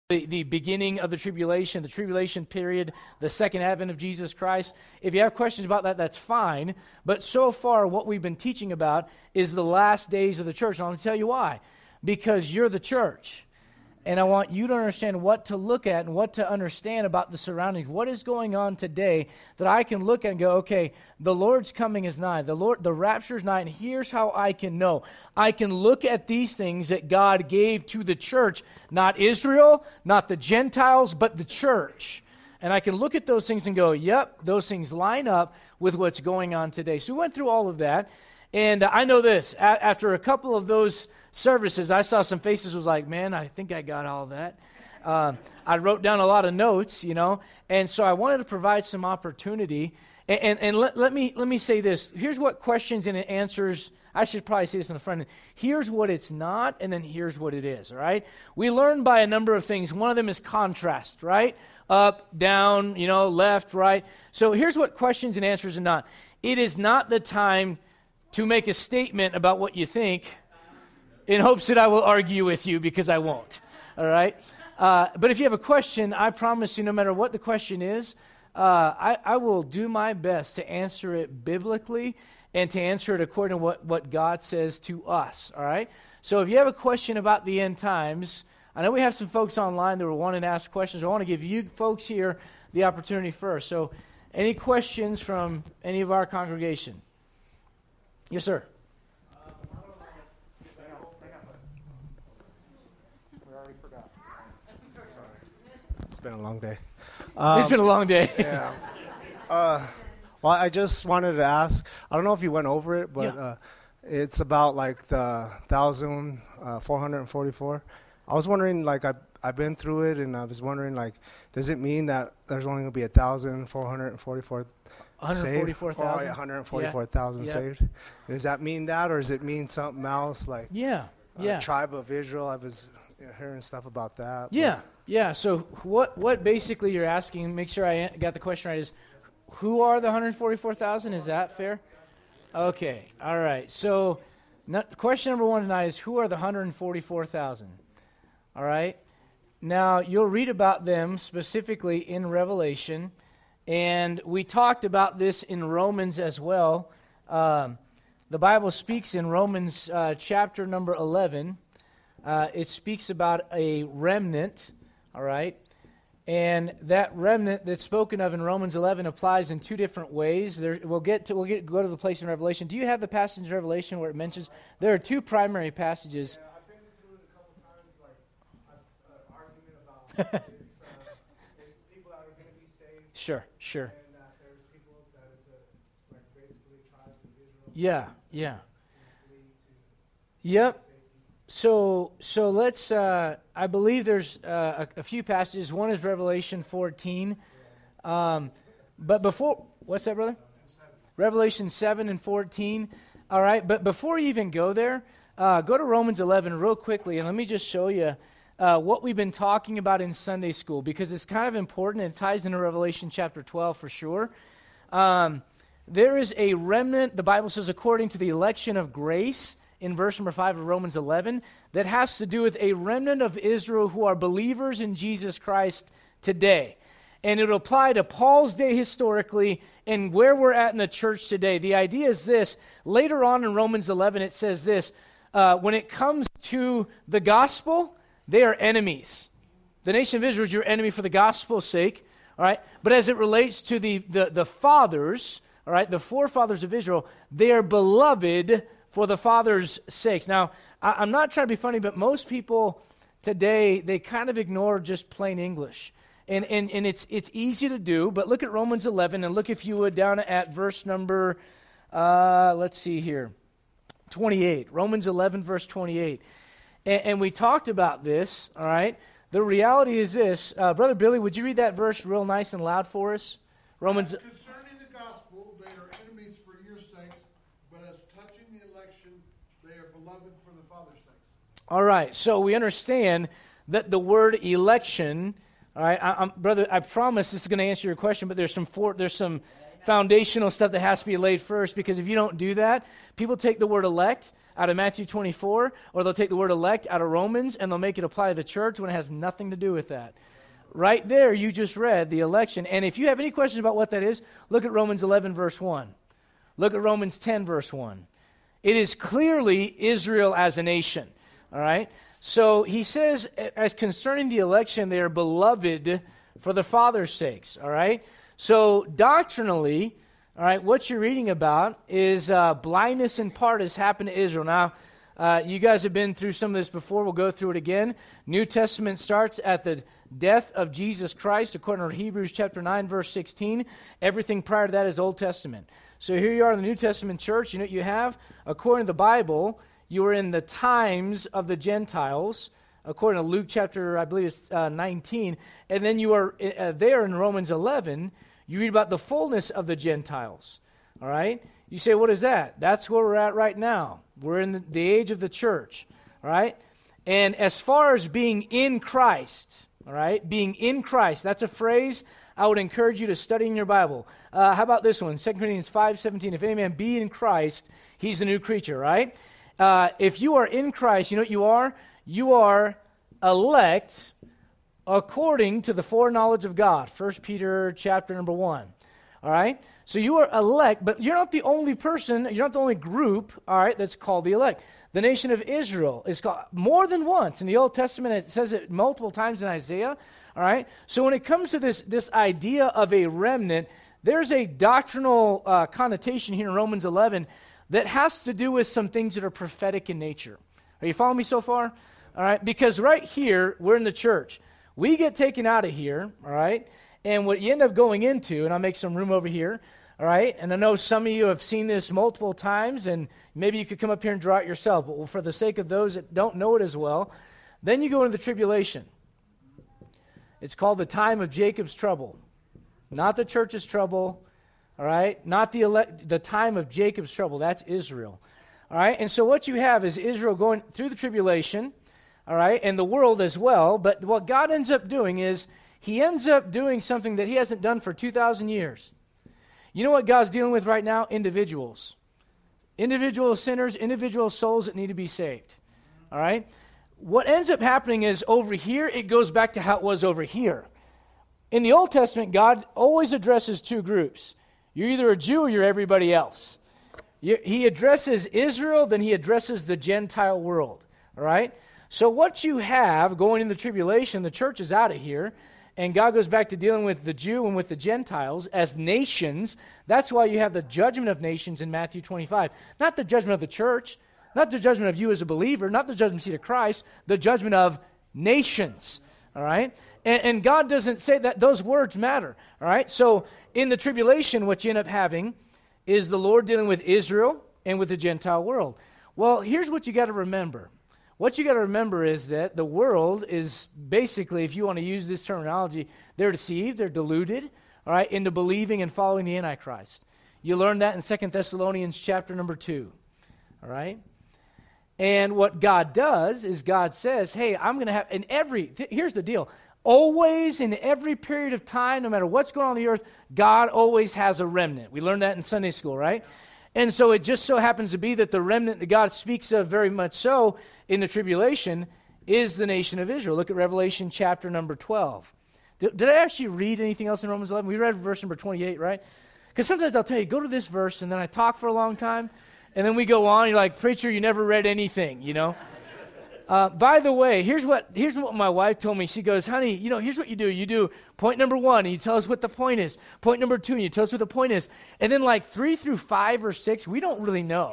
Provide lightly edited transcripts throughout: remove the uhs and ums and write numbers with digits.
the beginning of the tribulation period, the second advent of Jesus Christ. If you have questions about that, that's fine. But so far, what we've been teaching about is the last days of the church. And I'm going to tell you why. Because you're the church. And I want you to understand what to look at and what to understand about the surroundings. What is going on today that I can look at and go, okay, the Lord's coming is nigh. The rapture is nigh, and here's how I can know. I can look at these things that God gave to the church, not Israel, not the Gentiles, but the church. And I can look at those things and go, yep, those things line up with what's going on today. So we went through all of that. And I know this, after a couple of those services, I saw some faces was like, man, I think I got all of that. I wrote down a lot of notes, and so I wanted to provide some opportunity. And let me say this. Here's what questions and answers, I should probably say this in the front end. Here's what it's not, and then here's what it is, all right? We learn by a number of things. One of them is contrast, right? Up, down, left, right. So here's what questions and answers are not. It is not the time to make a statement about what you think in hopes that I will argue with you, because I won't, all right? But if you have a question, I promise you, no matter what the question is, I will do my best to answer it biblically and to answer it according to what God says to us, all right? So if you have a question about the end times, I know we have some folks online that were wanting to ask questions. I want to give you folks here the opportunity first. So any questions from any of our congregation? Yes, sir. We already forgot. Sorry. It's been a long day. It's been a long day. Yeah. Well, I just wanted to ask, I don't know if you went over it, but it's about like the 1,444. I was wondering, like, I've been through it, and I was wondering, like, does it mean that there's only going to be 1,444 144,000. Oh, yeah, 144,000 saved. Does that mean that, or does it mean something else? Like, tribe of Israel. I was hearing stuff about that. Yeah. So what basically you're asking? Make sure I got the question right. Is who are the 144,000? Is that fair? Okay. All right. So question number one tonight is who are the 144,000? All right. Now you'll read about them specifically in Revelation. And we talked about this in Romans as well. The Bible speaks in Romans chapter number 11. It speaks about a remnant, all right? And that remnant that's spoken of in Romans 11 applies in two different ways. We'll go to the place in Revelation. Do you have the passage in Revelation where it mentions? There are two primary passages. Yeah, I've been through it a couple times, like argument about it's people that are going to be saved. Sure. And that there's people that it's basically tribes of Israel. Yeah. Yep. So let's, I believe there's a few passages. One is Revelation 14. But before, what's that, brother? 7. Revelation 7 and 14. All right, but before you even go there, go to Romans 11 real quickly, and let me just show you what we've been talking about in Sunday school, because it's kind of important, and it ties into Revelation chapter 12 for sure. There is a remnant, the Bible says, according to the election of grace, in verse number 5 of Romans 11, that has to do with a remnant of Israel who are believers in Jesus Christ today. And it'll apply to Paul's day historically and where we're at in the church today. The idea is this. Later on in Romans 11, it says this. When it comes to the gospel, they are enemies. The nation of Israel is your enemy for the gospel's sake. All right? But as it relates to the fathers, all right, the forefathers of Israel, they are beloved for the Father's sakes. Now, I'm not trying to be funny, but most people today, they kind of ignore just plain English. And it's easy to do, but look at Romans 11, and look, if you would, down at verse number, let's see here, 28. Romans 11, verse 28. And we talked about this, all right? The reality is this. Brother Billy, would you read that verse real nice and loud for us? Romans. Concerning the gospel, they are enemies for your sakes, but as touching the election, they are beloved for the Father's sake. All right, so we understand that the word election, all right, brother, I promise this is going to answer your question, but there's some foundational stuff that has to be laid first, because if you don't do that, people take the word elect out of Matthew 24, or they'll take the word elect out of Romans, and they'll make it apply to the church when it has nothing to do with that. Right there, you just read the election. And if you have any questions about what that is, look at Romans 11, verse 1. Look at Romans 10, verse 1. It is clearly Israel as a nation, all right? So he says, as concerning the election, they are beloved for the Father's sakes, all right? So doctrinally, all right, what you're reading about is blindness in part has happened to Israel. Now, you guys have been through some of this before. We'll go through it again. New Testament starts at the death of Jesus Christ, according to Hebrews chapter 9, verse 16. Everything prior to that is Old Testament. So here you are in the New Testament church. You know what you have? According to the Bible, you are in the times of the Gentiles, according to Luke chapter, I believe it's 19. And then you are there in Romans 11, you read about the fullness of the Gentiles. All right? You say, what is that? That's where we're at right now. We're in the age of the church. All right? And as far as being in Christ, all right, being in Christ, that's a phrase I would encourage you to study in your Bible. How about this one? 2 Corinthians 5:17. If any man be in Christ, he's a new creature, right? If you are in Christ, you know what you are? You are elect according to the foreknowledge of God. 1 Peter chapter number 1. All right? So you are elect, but you're not the only person, you're not the only group, all right, that's called the elect. The nation of Israel is called more than once in the Old Testament. It says it multiple times in Isaiah. All right. So when it comes to this idea of a remnant, there's a doctrinal connotation here in Romans 11 that has to do with some things that are prophetic in nature. Are you following me so far? All right. Because right here, we're in the church. We get taken out of here. All right. And what you end up going into, and I'll make some room over here. All right, and I know some of you have seen this multiple times, and maybe you could come up here and draw it yourself, but for the sake of those that don't know it as well, then you go into the tribulation. It's called the time of Jacob's trouble. Not the church's trouble, all right? Not the time of Jacob's trouble. That's Israel, all right? And so what you have is Israel going through the tribulation, all right, and the world as well, but what God ends up doing is he ends up doing something that he hasn't done for 2,000 years. You know what God's dealing with right now? Individuals. Individual sinners, individual souls that need to be saved. All right? What ends up happening is over here, it goes back to how it was over here. In the Old Testament, God always addresses two groups. You're either a Jew or you're everybody else. He addresses Israel, then he addresses the Gentile world. All right? So what you have going in the tribulation, the church is out of here, and God goes back to dealing with the Jew and with the Gentiles as nations. That's why you have the judgment of nations in Matthew 25. Not the judgment of the church, not the judgment of you as a believer, not the judgment seat of Christ, the judgment of nations. All right? And God doesn't say that those words matter. All right? So in the tribulation, what you end up having is the Lord dealing with Israel and with the Gentile world. Well, here's what you got to remember. What you got to remember is that the world is basically, if you want to use this terminology, they're deceived, they're deluded, all right, into believing and following the Antichrist. You learn that in 2 Thessalonians chapter number 2, all right? And what God does is God says, hey, I'm going to have, here's the deal. Always, in every period of time, no matter what's going on the earth, God always has a remnant. We learned that in Sunday school, right? And so it just so happens to be that the remnant that God speaks of very much so in the tribulation is the nation of Israel. Look at Revelation chapter number 12. Did I actually read anything else in Romans 11? We read verse number 28, right? Because sometimes I'll tell you, go to this verse, and then I talk for a long time, and then we go on, you're like, preacher, you never read anything, you know? By the way, here's what my wife told me. She goes, honey, here's what you do. You do point number 1, and you tell us what the point is. Point number 2, and you tell us what the point is. And then like 3 through 5 or 6, we don't really know.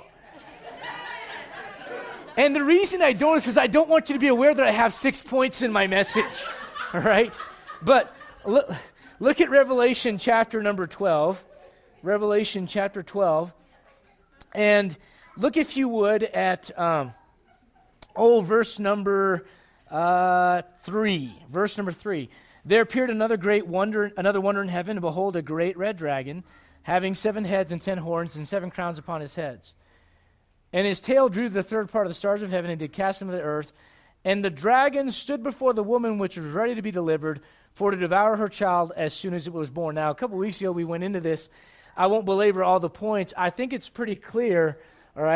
And the reason I don't is because I don't want you to be aware that I have 6 points in my message. All right? But look at Revelation chapter number 12. Revelation chapter 12. And look, if you would, at... verse number 3. Verse number 3. There appeared another wonder in heaven, and behold, a great red dragon, having 7 heads and 10 horns, and 7 crowns upon his heads. And his tail drew the third part of the stars of heaven, and did cast them to the earth. And the dragon stood before the woman which was ready to be delivered, for to devour her child as soon as it was born. Now, a couple weeks ago, we went into this. I won't belabor all the points. I think it's pretty clear, all right,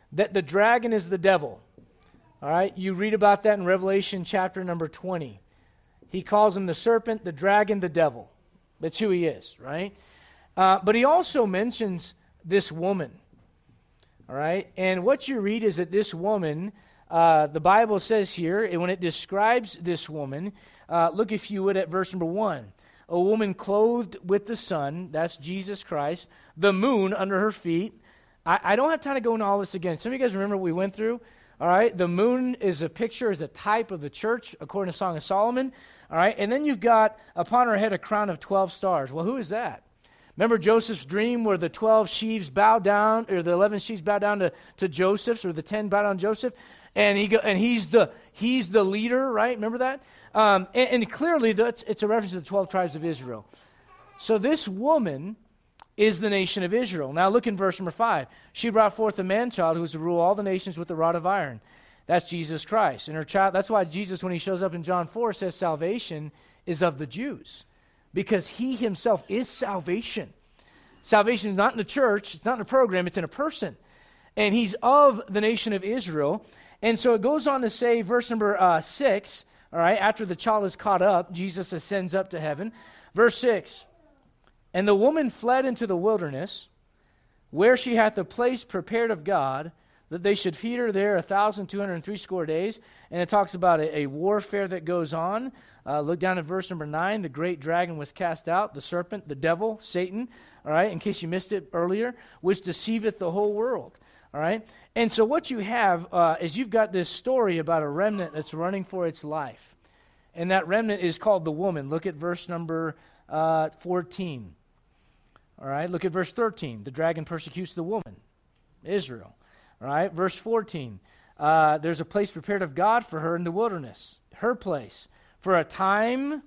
that the dragon is the devil. All right, you read about that in Revelation chapter number 20. He calls him the serpent, the dragon, the devil. That's who he is, right? But he also mentions this woman, all right? And what you read is that this woman, the Bible says here, and when it describes this woman, look if you would at verse number 1. A woman clothed with the sun, that's Jesus Christ, the moon under her feet. I don't have time to go into all this again. Some of you guys remember what we went through? All right, the moon is a picture, is a type of the church, according to Song of Solomon. All right, and then you've got upon her head a crown of 12 stars. Well, who is that? Remember Joseph's dream where the 12 sheaves bow down, or the 11 sheaves bow down to Joseph's, or the 10 bow down to Joseph, and he's the leader, right? Remember that? And clearly it's a reference to the 12 tribes of Israel. So this woman is the nation of Israel. Now look in verse number 5. She brought forth a man-child who was to rule all the nations with a rod of iron. That's Jesus Christ. And her child, that's why Jesus, when he shows up in John 4, says salvation is of the Jews. Because he himself is salvation. Salvation is not in the church, it's not in a program, it's in a person. And he's of the nation of Israel. And so it goes on to say, verse number 6, all right, after the child is caught up, Jesus ascends up to heaven. Verse 6, and the woman fled into the wilderness, where she hath a place prepared of God, that they should feed her there 1,260 days. And it talks about a warfare that goes on. Look down at verse number 9. The great dragon was cast out, the serpent, the devil, Satan, all right, in case you missed it earlier, which deceiveth the whole world, all right? And so what you have is you've got this story about a remnant that's running for its life. And that remnant is called the woman. Look at verse number 14. All right, look at verse 13. The dragon persecutes the woman, Israel. All right, verse 14. There's a place prepared of God for her in the wilderness, her place, for a time,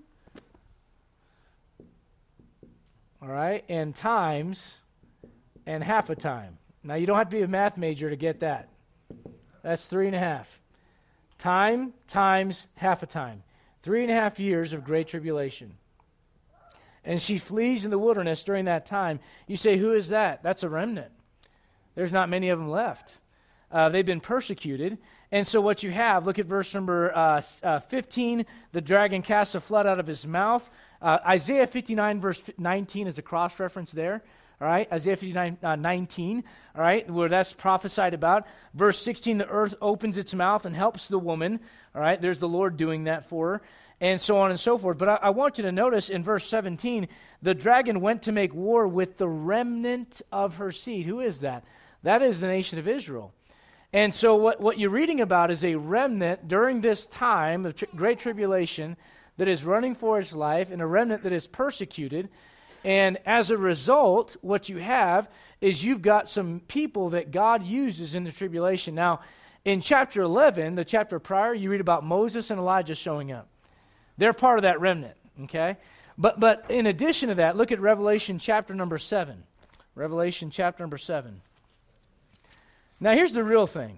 all right, and times, and half a time. Now, you don't have to be a math major to get that. That's 3.5. Time, times, half a time. 3.5 years of great tribulation. And she flees in the wilderness during that time. You say, who is that? That's a remnant. There's not many of them left. They've been persecuted. And so what you have, look at verse number 15. The dragon casts a flood out of his mouth. Isaiah 59 verse 19 is a cross-reference there. All right, Isaiah 59, 19, all right, where that's prophesied about. Verse 16, the earth opens its mouth and helps the woman. All right, there's the Lord doing that for her, and so on and so forth. But I want you to notice in verse 17, the dragon went to make war with the remnant of her seed. Who is that? That is the nation of Israel. And so what you're reading about is a remnant during this time of great tribulation that is running for its life, and a remnant that is persecuted. And as a result, what you have is you've got some people that God uses in the tribulation. Now, in chapter 11, the chapter prior, you read about Moses and Elijah showing up. They're part of that remnant, okay? But in addition to that, look at Revelation chapter number 7. Revelation chapter number 7. Now, here's the real thing.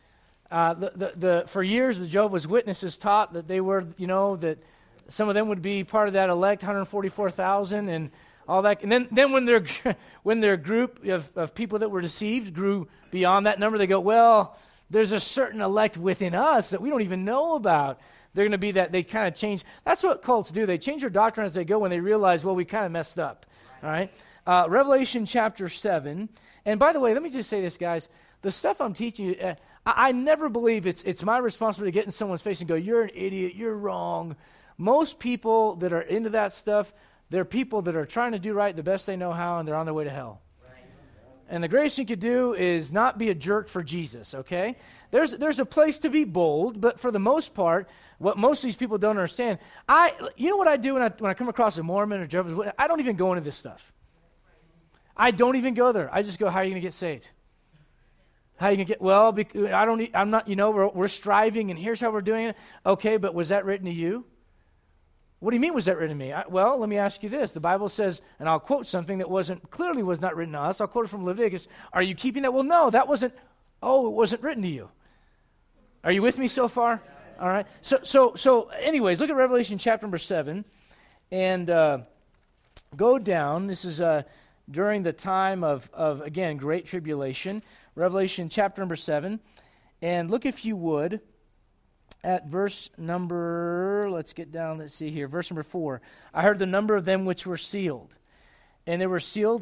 For years, the Jehovah's Witnesses taught that they were, that some of them would be part of that elect 144,000 and all that. And then when their group of people that were deceived grew beyond that number, they go, well, there's a certain elect within us that we don't even know about. They're going to be that. They kind of change. That's what cults do. They change their doctrine as they go when they realize, well, we kind of messed up. All right? Revelation chapter 7. And by the way, let me just say this, guys. The stuff I'm teaching you, I never believe it's my responsibility to get in someone's face and go, you're an idiot, you're wrong. Most people that are into that stuff, they're people that are trying to do right the best they know how, and they're on their way to hell. Right. And the greatest you could do is not be a jerk for Jesus, okay? There's a place to be bold, but for the most part, what most of these people don't understand, you know what I do when I come across a Mormon or Jehovah's Witness? I don't even go into this stuff. I don't even go there. I just go, how are you going to get saved? How are you going to get, well, I'm not, we're striving, and here's how we're doing it. Okay, but was that written to you? What do you mean was that written to me? Well, let me ask you this. The Bible says, and I'll quote something that was not written to us. I'll quote it from Leviticus. Are you keeping that? Well, no, it wasn't written to you. Are you with me so far? All right. So anyways, look at Revelation chapter number 7 and go down. This is during the time of again, great tribulation. Revelation chapter number 7. And look, if you would, at verse number, let's see here, verse number 4. I heard the number of them which were sealed. And there were sealed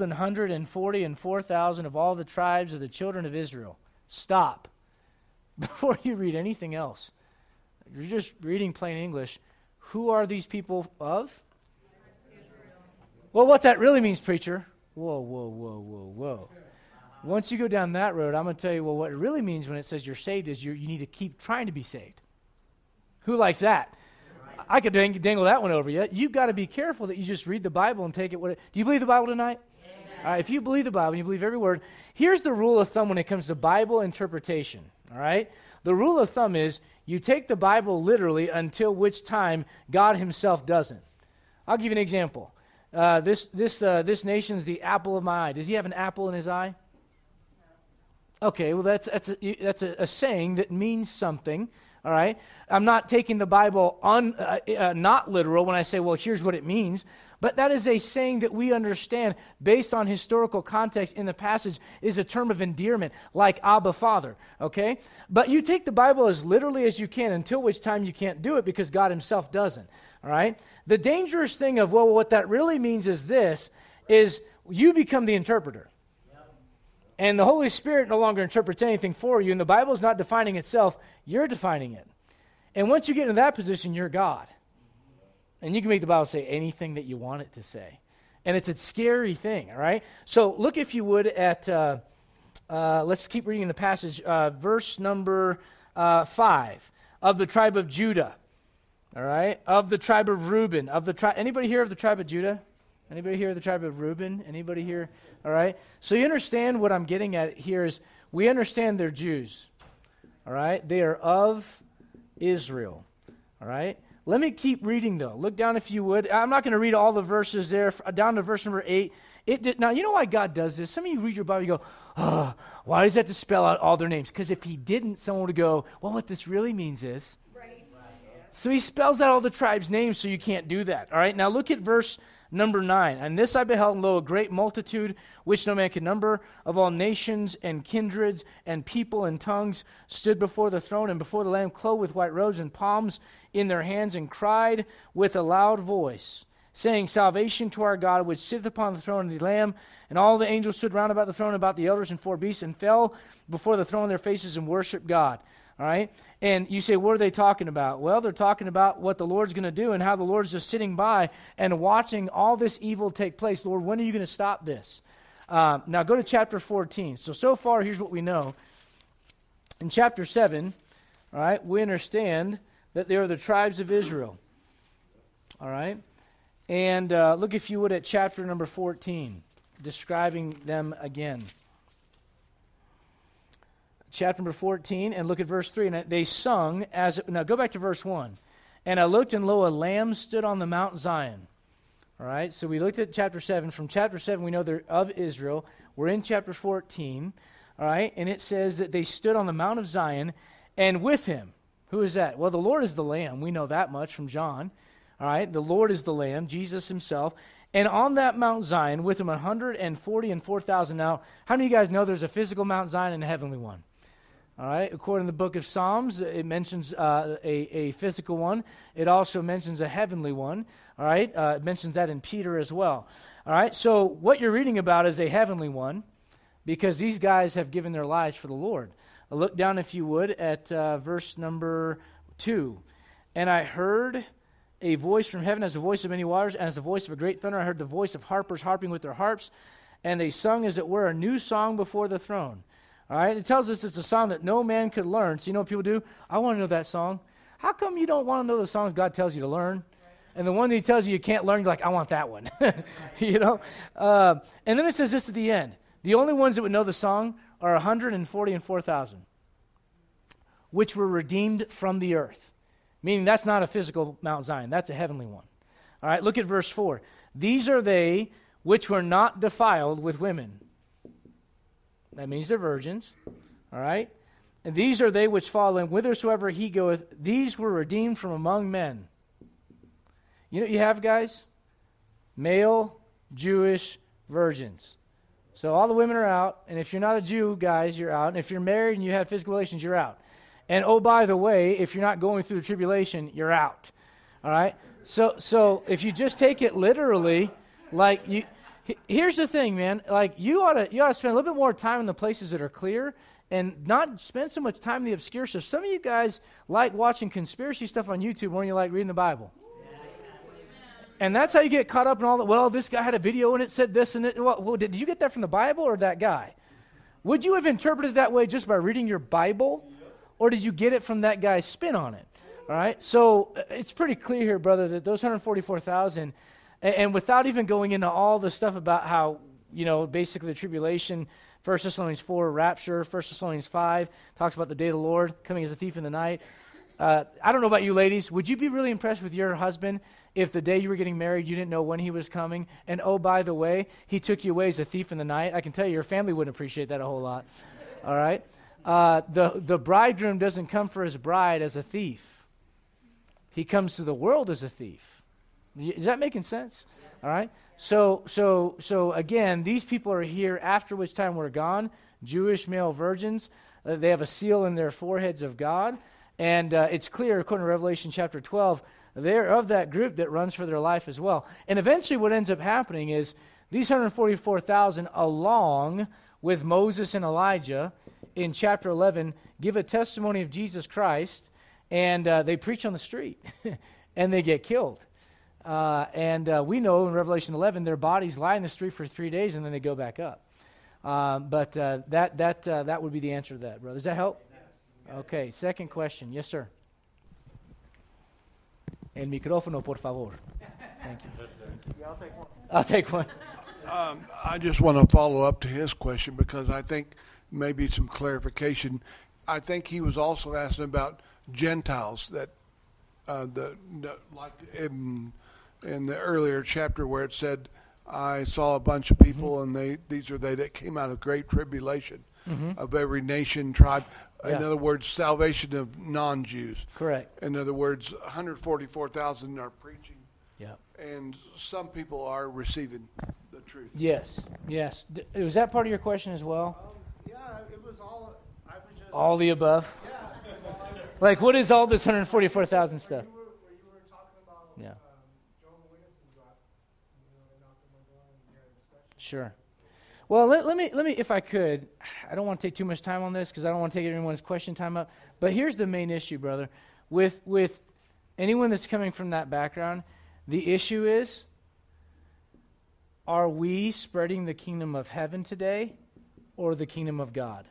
144,000 of all the tribes of the children of Israel. Stop. Before you read anything else, you're just reading plain English. Who are these people of? Well, what that really means, preacher. Whoa. Once you go down that road, I'm going to tell you, what it really means when it says you're saved is you need to keep trying to be saved. Who likes that? I could dangle that one over you. You've got to be careful that you just read the Bible and take it. Do you believe the Bible tonight? All right, if you believe the Bible and you believe every word, here's the rule of thumb when it comes to Bible interpretation. All right? The rule of thumb is you take the Bible literally until which time God himself doesn't. I'll give you an example. This nation's the apple of my eye. Does he have an apple in his eye? Okay, well that's a saying that means something. All right, I'm not taking the Bible not literal when I say, well, here's what it means. But that is a saying that we understand based on historical context in the passage is a term of endearment, like Abba, Father, okay? But you take the Bible as literally as you can, until which time you can't do it because God himself doesn't, all right? The dangerous thing of, well, what that really means is this, is you become the interpreter. And the Holy Spirit no longer interprets anything for you, and the Bible is not defining itself, you're defining it. And once you get in that position, you're God. And you can make the Bible say anything that you want it to say. And it's a scary thing, all right? So look, if you would, at, let's keep reading the passage, verse number 5, of the tribe of Judah, all right? Of the tribe of Reuben, anybody here of the tribe of Judah? Anybody here of the tribe of Reuben? Anybody here? All right? So you understand what I'm getting at here is we understand they're Jews, all right? They are of Israel, all right? Let me keep reading, though. Look down, if you would. I'm not going to read all the verses there, down to verse number 8. Now, you know why God does this? Some of you read your Bible, you go, oh, why does he have to spell out all their names? Because if he didn't, someone would go, well, what this really means is. Right. So he spells out all the tribes' names so you can't do that. All right, now look at verse number 9. And this I beheld, and lo, a great multitude, which no man could number, of all nations and kindreds and people and tongues, stood before the throne and before the Lamb, clothed with white robes and palms in their hands, and cried with a loud voice, saying, Salvation to our God, which sitteth upon the throne of the Lamb. And all the angels stood round about the throne, about the elders and four beasts, and fell before the throne on their faces and worshiped God. All right? And you say, what are they talking about? Well, they're talking about what the Lord's going to do and how the Lord's just sitting by and watching all this evil take place. Lord, when are you going to stop this? Now go to chapter 14. So far, here's what we know. In chapter 7, all right, we understand that they are the tribes of Israel. All right? And look, if you would, at chapter number 14, describing them again. Chapter number 14, and look at verse 3. And they sung as... Now go back to verse 1. And I looked, and lo, a lamb stood on the Mount Zion. All right, so we looked at chapter 7. From chapter 7, we know they're of Israel. We're in chapter 14. All right, and it says that they stood on the Mount of Zion, and with him... Who is that? Well, the Lord is the Lamb. We know that much from John. All right, the Lord is the Lamb, Jesus himself. And on that Mount Zion, with him 144,000. Now, how many of you guys know there's a physical Mount Zion and a heavenly one? All right, according to the book of Psalms, it mentions a physical one. It also mentions a heavenly one. All right, it mentions that in Peter as well. All right, so what you're reading about is a heavenly one because these guys have given their lives for the Lord. Look down, if you would, at verse number 2. And I heard a voice from heaven as the voice of many waters, and as the voice of a great thunder. I heard the voice of harpers harping with their harps, and they sung, as it were, a new song before the throne. All right, it tells us it's a song that no man could learn. So you know what people do? I want to know that song. How come you don't want to know the songs God tells you to learn? And the one that he tells you can't learn, you're like, I want that one. You know? And then it says this at the end. The only ones that would know the song are 144,000, which were redeemed from the earth. Meaning that's not a physical Mount Zion. That's a heavenly one. All right, look at verse 4. These are they which were not defiled with women. That means they're virgins. All right? And these are they which follow him whithersoever he goeth. These were redeemed from among men. You know what you have, guys? Male Jewish virgins. So all the women are out, and if you're not a Jew, guys, you're out. And if you're married and you have physical relations, you're out. And oh, by the way, if you're not going through the tribulation, you're out. All right? So if you just take it literally, like here's the thing, man. Like you ought to spend a little bit more time in the places that are clear and not spend so much time in the obscure stuff. Some of you guys like watching conspiracy stuff on YouTube more than you like reading the Bible. And that's how you get caught up in all that. Well, this guy had a video and it said this and it. Well, did you get that from the Bible or that guy? Would you have interpreted it that way just by reading your Bible? Or did you get it from that guy's spin on it? All right? So it's pretty clear here, brother, that those 144,000, and without even going into all the stuff about how, basically the tribulation, 1 Thessalonians 4, rapture, 1 Thessalonians 5, talks about the day of the Lord coming as a thief in the night. I don't know about you ladies. Would you be really impressed with your husband if the day you were getting married, you didn't know when he was coming? And oh, by the way, he took you away as a thief in the night? I can tell you your family wouldn't appreciate that a whole lot. All right? The bridegroom doesn't come for his bride as a thief. He comes to the world as a thief. Is that making sense? All right? So again, these people are here after which time we're gone. Jewish male virgins. They have a seal in their foreheads of God. And it's clear, according to Revelation chapter 12, they're of that group that runs for their life as well. And eventually what ends up happening is these 144,000, along with Moses and Elijah, in chapter 11, give a testimony of Jesus Christ, and they preach on the street, and they get killed. And we know in Revelation 11, their bodies lie in the street for 3 days, and then they go back up. But that would be the answer to that, brother. Does that help? Okay, second question. Yes, sir. El micrófono, por favor. Thank you. Yeah, I'll take one. I'll take one. I just want to follow up to his question because I think maybe some clarification. I think he was also asking about Gentiles that like in the earlier chapter where it said, I saw a bunch of people and these are they that came out of great tribulation of every nation, tribe. In other words, salvation of non-Jews. Correct. In other words, 144,000 are preaching. Yeah. And some people are receiving the truth. Yes. Was that part of your question as well? Yeah, it was all. I was just all the above. Yeah. Like, what is all this 144,000 stuff? Where you were talking about Jehovah's Witnesses, they knocked on my door and we had a discussion. Sure. Well, let me, if I could, I don't want to take too much time on this because I don't want to take everyone's question time up. But here's the main issue, brother. With anyone that's coming from that background, the issue is, are we spreading the kingdom of heaven today or the kingdom of God?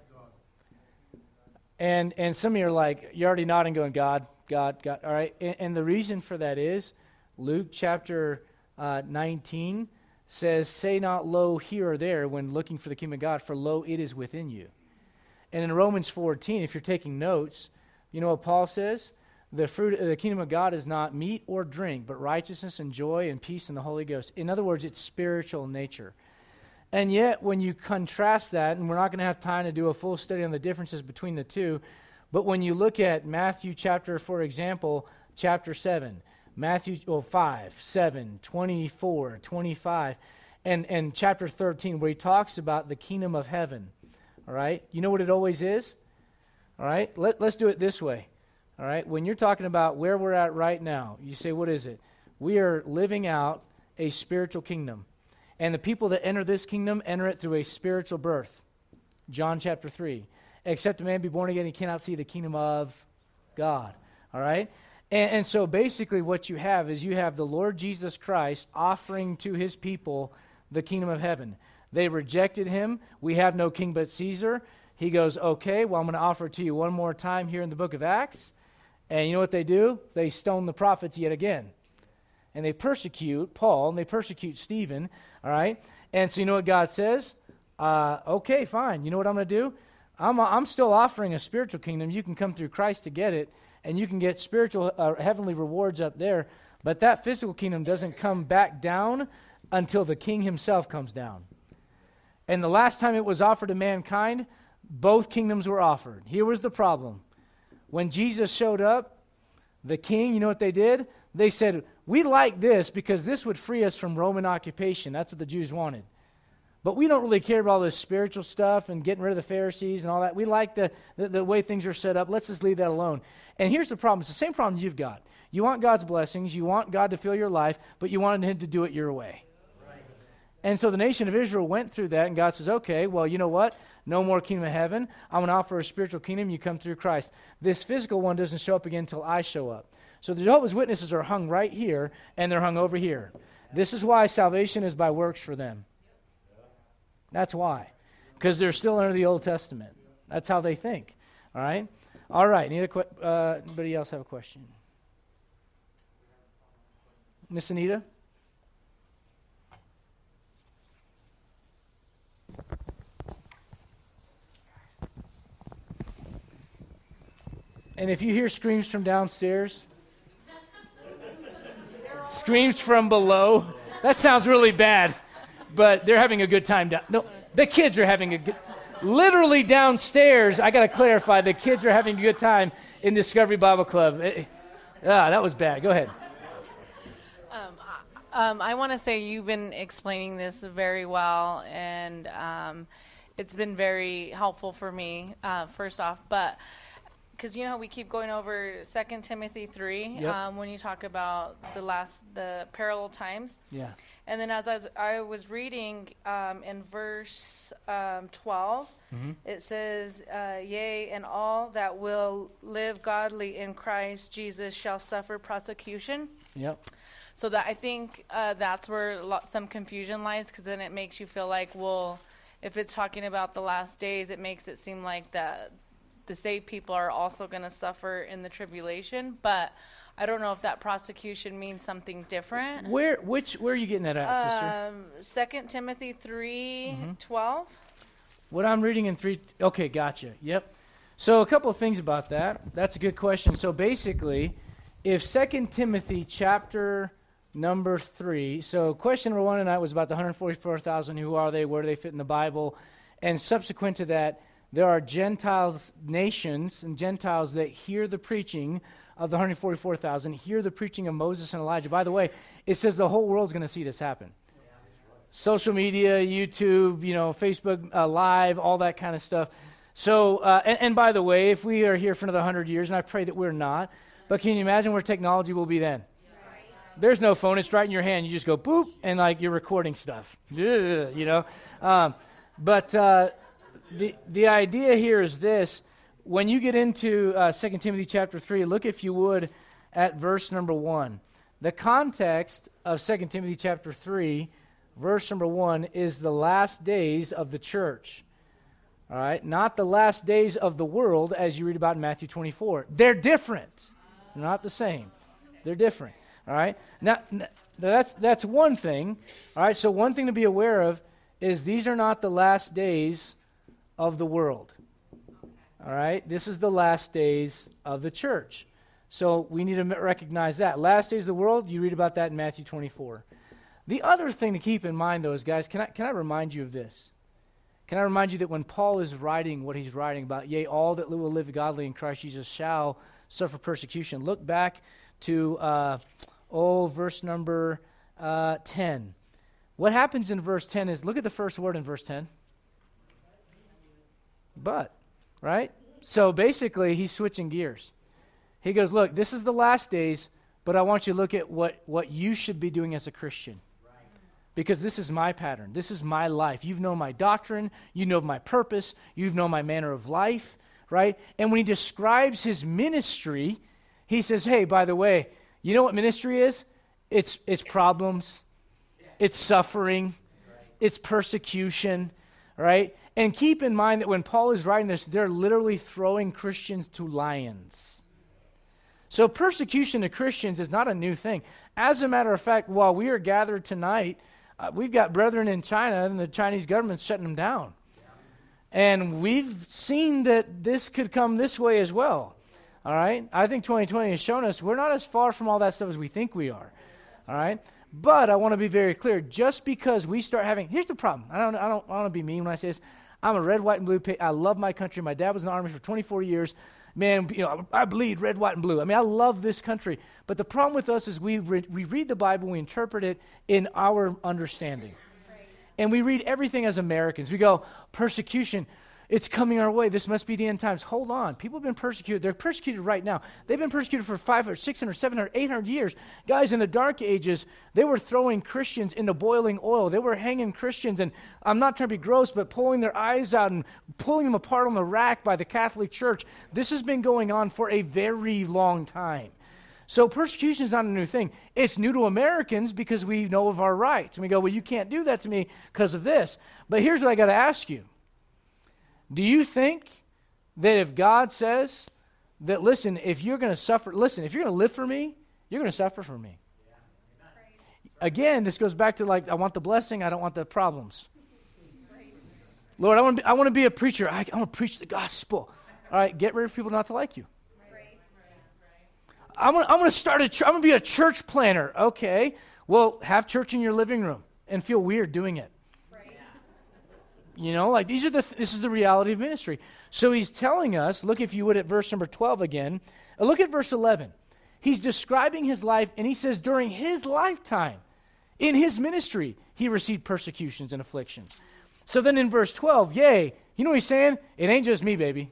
And some of you are like, you're already nodding going, God. All right. And the reason for that is Luke chapter 19 says, say not lo here or there when looking for the kingdom of God, for lo, it is within you. And in Romans 14, if you're taking notes, you know what Paul says? The fruit of the kingdom of God is not meat or drink, but righteousness and joy and peace in the Holy Ghost. In other words, it's spiritual in nature. And yet, when you contrast that, and we're not going to have time to do a full study on the differences between the two, but when you look at Matthew chapter, for example, chapter 7, Matthew 5, 7, 24, 25, and chapter 13, where he talks about the kingdom of heaven, all right? You know what it always is? All right? Let's do it this way, all right? When you're talking about where we're at right now, you say, what is it? We are living out a spiritual kingdom. And the people that enter this kingdom enter it through a spiritual birth. John chapter 3. Except a man be born again, he cannot see the kingdom of God. All right? And so basically what you have is you have the Lord Jesus Christ offering to his people the kingdom of heaven. They rejected him. We have no king but Caesar. He goes, okay, well, I'm going to offer it to you one more time here in the book of Acts. And you know what they do? They stone the prophets yet again. And they persecute Paul, and they persecute Stephen, all right? And so you know what God says? Okay, fine. You know what I'm going to do? I'm still offering a spiritual kingdom. You can come through Christ to get it, and you can get spiritual, heavenly rewards up there. But that physical kingdom doesn't come back down until the king himself comes down. And the last time it was offered to mankind, both kingdoms were offered. Here was the problem. When Jesus showed up, the king, you know what they did? They said, we like this because this would free us from Roman occupation. That's what the Jews wanted. But we don't really care about all this spiritual stuff and getting rid of the Pharisees and all that. We like the way things are set up. Let's just leave that alone. And here's the problem. It's the same problem you've got. You want God's blessings. You want God to fill your life, but you wanted him to do it your way. Right. And so the nation of Israel went through that, and God says, okay, well, you know what? No more kingdom of heaven. I'm going to offer a spiritual kingdom. You come through Christ. This physical one doesn't show up again until I show up. So the Jehovah's Witnesses are hung right here, and they're hung over here. This is why salvation is by works for them. That's why. Because they're still under the Old Testament. That's how they think. All right? All right. Anybody else have a question? Miss Anita? And if you hear screams from downstairs, screams from below, that sounds really bad. But they're having a good time. No, the kids are having a good... Literally downstairs, I got to clarify, the kids are having a good time in Discovery Bible Club. That was bad. Go ahead. I want to say you've been explaining this very well, and it's been very helpful for me, first off. But because you know how we keep going over 2 Timothy 3 yep. When you talk about the parallel times. Yeah. And then as I was reading in verse 12, mm-hmm. it says, yea, and all that will live godly in Christ Jesus shall suffer persecution. Yep. So that I think that's where some confusion lies, because then it makes you feel like, well, if it's talking about the last days, it makes it seem like the saved people are also going to suffer in the tribulation. But I don't know if that prosecution means something different. Where are you getting that at, sister? 2 Timothy 3:12. Mm-hmm. What I'm reading in 3. Okay, gotcha. Yep. So a couple of things about that. That's a good question. So basically, if 2 Timothy chapter number 3. So question number 1 tonight was about the 144,000. Who are they? Where do they fit in the Bible? And subsequent to that, there are Gentiles, nations, and Gentiles that hear the preaching of the 144,000, hear the preaching of Moses and Elijah. By the way, it says the whole world's going to see this happen. Social media, YouTube, Facebook Live, all that kind of stuff. So, and by the way, if we are here for another 100 years, and I pray that we're not, but can you imagine where technology will be then? There's no phone. It's right in your hand. You just go boop, and you're recording stuff. But the idea here is this. When you get into 2 Timothy chapter 3, look, if you would, at verse number 1. The context of 2 Timothy chapter 3, verse number 1, is the last days of the church. All right? Not the last days of the world, as you read about in Matthew 24. They're different. They're not the same. They're different. All right? Now, that's one thing. All right? So one thing to be aware of is these are not the last days of the world. All right? This is the last days of the church. So we need to recognize that. Last days of the world, you read about that in Matthew 24. The other thing to keep in mind, though, is, guys, can I remind you of this? Can I remind you that when Paul is writing what he's writing about, yea, all that will live godly in Christ Jesus shall suffer persecution. Look back to, verse number 10. What happens in verse 10 is, look at the first word in verse 10. But. Right? So basically, he's switching gears. He goes, look, this is the last days, but I want you to look at what you should be doing as a Christian. Because this is my pattern. This is my life. You've known my doctrine. You know my purpose. You've known my manner of life. Right? And when he describes his ministry, he says, hey, by the way, you know what ministry is? It's problems. It's suffering. It's persecution. Right? And keep in mind that when Paul is writing this, they're literally throwing Christians to lions. So persecution to Christians is not a new thing. As a matter of fact, while we are gathered tonight, we've got brethren in China, and the Chinese government's shutting them down. And we've seen that this could come this way as well. All right? I think 2020 has shown us we're not as far from all that stuff as we think we are. All right? But I want to be very clear. Just because we start having... Here's the problem. I don't want to be mean when I say this. I'm a red, white, and blue. I love my country. My dad was in the Army for 24 years. Man, I bleed red, white, and blue. I mean, I love this country. But the problem with us is we read the Bible, we interpret it in our understanding. And we read everything as Americans. We go, persecution, it's coming our way. This must be the end times. Hold on. People have been persecuted. They're persecuted right now. They've been persecuted for 500, 600, 700, 800 years. Guys, in the Dark Ages, they were throwing Christians into boiling oil. They were hanging Christians, and I'm not trying to be gross, but pulling their eyes out and pulling them apart on the rack by the Catholic Church. This has been going on for a very long time. So persecution is not a new thing. It's new to Americans because we know of our rights. And we go, well, you can't do that to me because of this. But here's what I got to ask you. Do you think that if God says that, listen, if you're going to suffer, listen, if you're going to live for me, you're going to suffer for me. Again, this goes back to like, I want the blessing, I don't want the problems. Lord, I want to be a preacher. I want to preach the gospel. All right, get rid of people not to like you. I'm going to start I'm going to be a church planner. Okay. Well, have church in your living room and feel weird doing it. Right. You know, like this is the reality of ministry. So he's telling us, look if you would at verse number 12 again. Look at verse 11. He's describing his life, and he says during his lifetime, in his ministry, he received persecutions and afflictions. So then in verse 12, yay, you know what he's saying? It ain't just me, baby.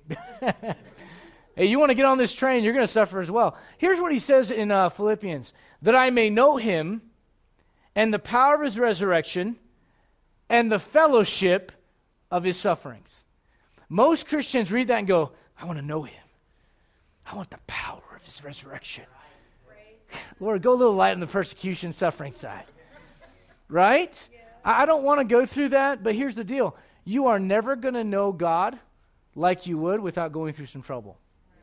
Hey, you want to get on this train, you're going to suffer as well. Here's what he says in Philippians, that I may know him and the power of his resurrection and the fellowship of his sufferings. Most Christians read that and go, I want to know him. I want the power of his resurrection. Lord, go a little light on the persecution, suffering side. Right? Yeah. I don't want to go through that, but here's the deal. You are never going to know God like you would without going through some trouble.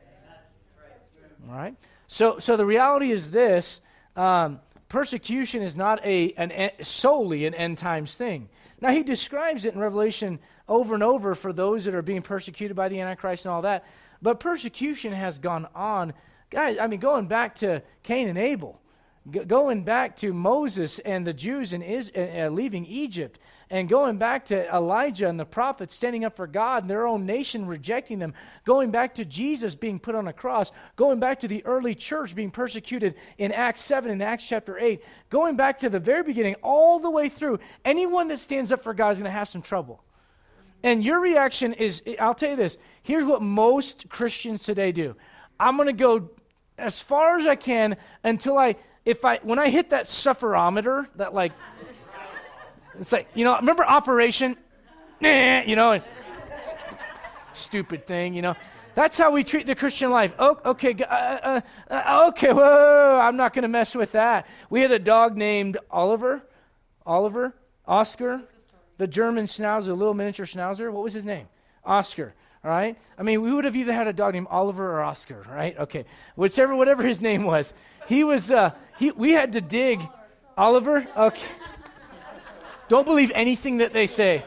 All right? So the reality is this, persecution is not solely an end times thing. Now, he describes it in Revelation over and over for those that are being persecuted by the Antichrist and all that, but persecution has gone on. Guys, I mean, going back to Cain and Abel, going back to Moses and the Jews leaving Egypt, and going back to Elijah and the prophets standing up for God and their own nation rejecting them, going back to Jesus being put on a cross, going back to the early church being persecuted in Acts 7 and Acts chapter 8, going back to the very beginning, all the way through, anyone that stands up for God is going to have some trouble. And your reaction is, I'll tell you this, here's what most Christians today do. I'm going to go as far as I can until when I hit that sufferometer, that like, it's like, you know, remember Operation? You know, stupid thing, you know. That's how we treat the Christian life. Oh, okay, okay, whoa, I'm not going to mess with that. We had a dog named Oscar, the German schnauzer, little miniature schnauzer. What was his name? Oscar. All right? I mean, we would have either had a dog named Oliver or Oscar, right? Okay. Whatever his name was. He was, we had to dig. Oliver? Okay. Don't believe anything that they say.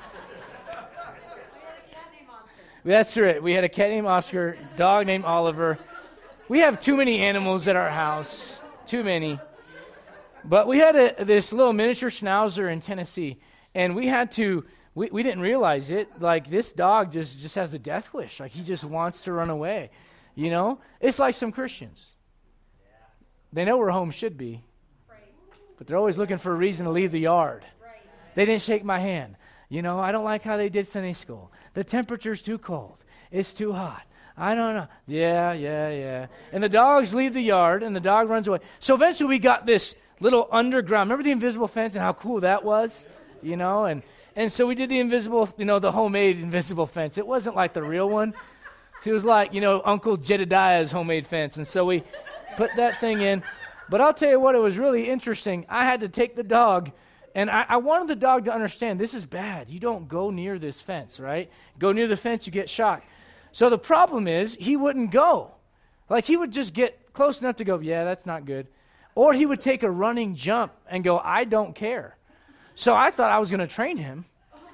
That's right. We had a cat named Oscar, dog named Oliver. We have too many animals at our house. Too many. But we had this little miniature schnauzer in Tennessee, and we had to... We didn't realize it. Like, this dog just has a death wish. Like, he just wants to run away. You know? It's like some Christians. They know where home should be, but they're always looking for a reason to leave the yard. They didn't shake my hand. You know, I don't like how they did Sunday school. The temperature's too cold. It's too hot. I don't know. Yeah. And the dogs leave the yard, and the dog runs away. So eventually we got this little underground. Remember the invisible fence and how cool that was? You know, and so we did the invisible, you know, the homemade invisible fence. It wasn't like the real one. It was like, you know, Uncle Jedediah's homemade fence. And so we put that thing in. But I'll tell you what, it was really interesting. I had to take the dog, and I wanted the dog to understand this is bad. You don't go near this fence, right? Go near the fence, you get shocked. So the problem is he wouldn't go. Like, he would just get close enough to go, yeah, that's not good. Or he would take a running jump and go, I don't care. So I thought I was going to train him.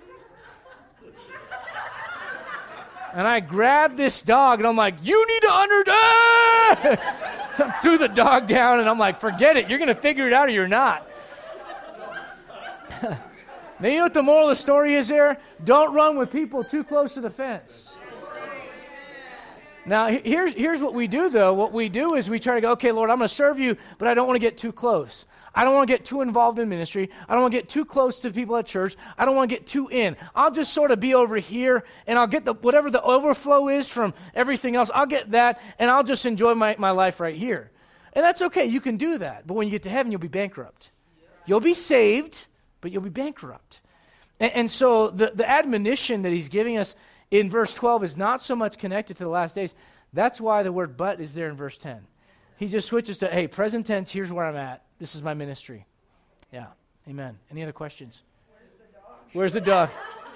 And I grabbed this dog, and I'm like, you need to understand. Threw the dog down, and I'm like, forget it. You're going to figure it out or you're not. Now, you know what the moral of the story is there? Don't run with people too close to the fence. Now, here's what we do, though. What we do is we try to go, okay, Lord, I'm going to serve you, but I don't want to get too close. I don't want to get too involved in ministry. I don't want to get too close to people at church. I don't want to get too in. I'll just sort of be over here, and I'll get whatever the overflow is from everything else. I'll get that, and I'll just enjoy my life right here. And that's okay. You can do that. But when you get to heaven, you'll be bankrupt. You'll be saved, but you'll be bankrupt. And so the admonition that he's giving us in verse 12 is not so much connected to the last days. That's why the word but is there in verse 10. He just switches to, hey, present tense, here's where I'm at. This is my ministry. Yeah, amen. Any other questions? Where's the dog?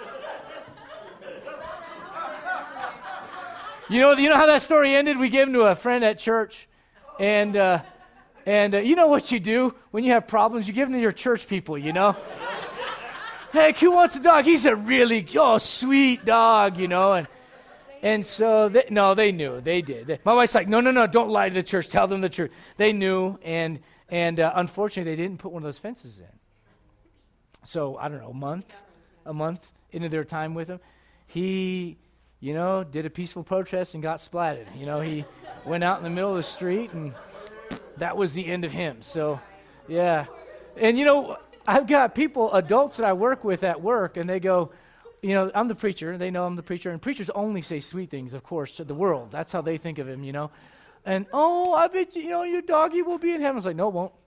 You know how that story ended? We gave him to a friend at church. And you know what you do when you have problems? You give them to your church people, you know? Heck, who wants a dog? He's a really, sweet dog, you know? And so, they knew. They did. My wife's like, no, don't lie to the church. Tell them the truth. They knew, and unfortunately, they didn't put one of those fences in. So, I don't know, a month into their time with him, he, did a peaceful protest and got splatted. He went out in the middle of the street, and that was the end of him. So, yeah. And, I've got adults that I work with at work, and they go, I'm the preacher. They know I'm the preacher. And preachers only say sweet things, of course, to the world. That's how they think of him, And, I bet your doggy will be in heaven. I was like, no, it won't.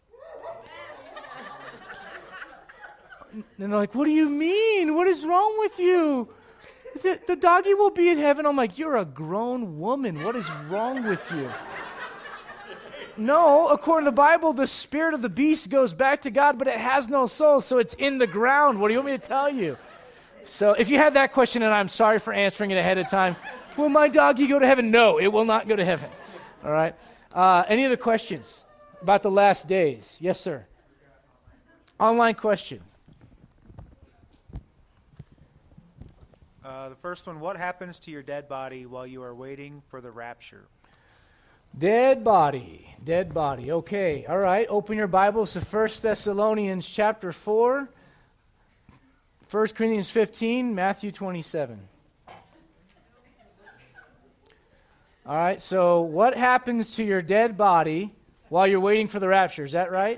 And they're like, what do you mean? What is wrong with you? The doggy will be in heaven. I'm like, you're a grown woman. What is wrong with you? No, according to the Bible, the spirit of the beast goes back to God, but it has no soul, so it's in the ground. What do you want me to tell you? So if you had that question, and I'm sorry for answering it ahead of time, will my doggy go to heaven? No, it will not go to heaven. All right. Any other questions about the last days? Yes, sir. Online question. The first one, what happens to your dead body while you are waiting for the rapture? Dead body. Okay, all right. Open your Bibles to 1 Thessalonians chapter 4, 1 Corinthians 15, Matthew 27. All right, so what happens to your dead body while you're waiting for the rapture? Is that right?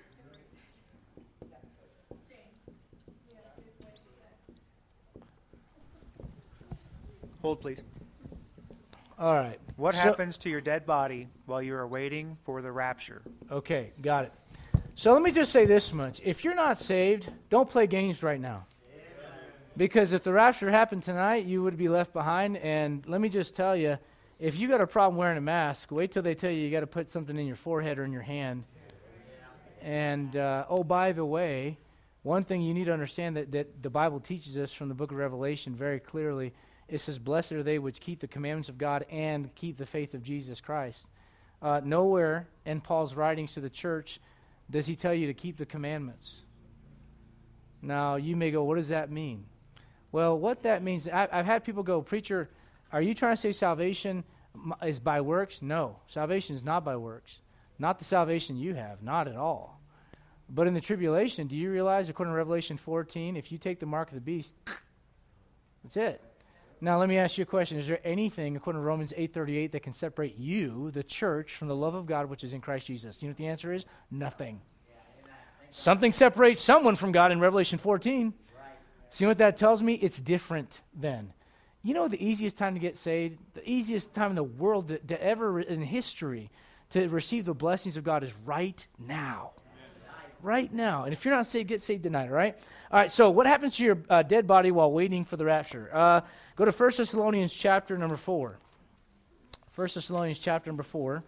Hold, please. All right. What happens to your dead body while you are waiting for the rapture? Okay, got it. So let me just say this much. If you're not saved, don't play games right now. Because if the rapture happened tonight, you would be left behind. And let me just tell you, if you got a problem wearing a mask, wait till they tell you got to put something in your forehead or in your hand. And, by the way, one thing you need to understand that the Bible teaches us from the book of Revelation very clearly. It says, blessed are they which keep the commandments of God and keep the faith of Jesus Christ. Nowhere in Paul's writings to the church does he tell you to keep the commandments. Now, you may go, what does that mean? Well, what that means, I've had people go, preacher, are you trying to say salvation is by works? No, salvation is not by works. Not the salvation you have, not at all. But in the tribulation, do you realize, according to Revelation 14, if you take the mark of the beast, that's it. Now, let me ask you a question. Is there anything, according to Romans 8:38, that can separate you, the church, from the love of God which is in Christ Jesus? Do you know what the answer is? Nothing. Something separates someone from God in Revelation 14. See what that tells me? It's different then. You know the easiest time to get saved, the easiest time in the world to ever in history to receive the blessings of God is right now. Right now. And if you're not saved, get saved tonight, all right? All right, so what happens to your dead body while waiting for the rapture? Go to 1 Thessalonians chapter number 4. 1 Thessalonians chapter number 4.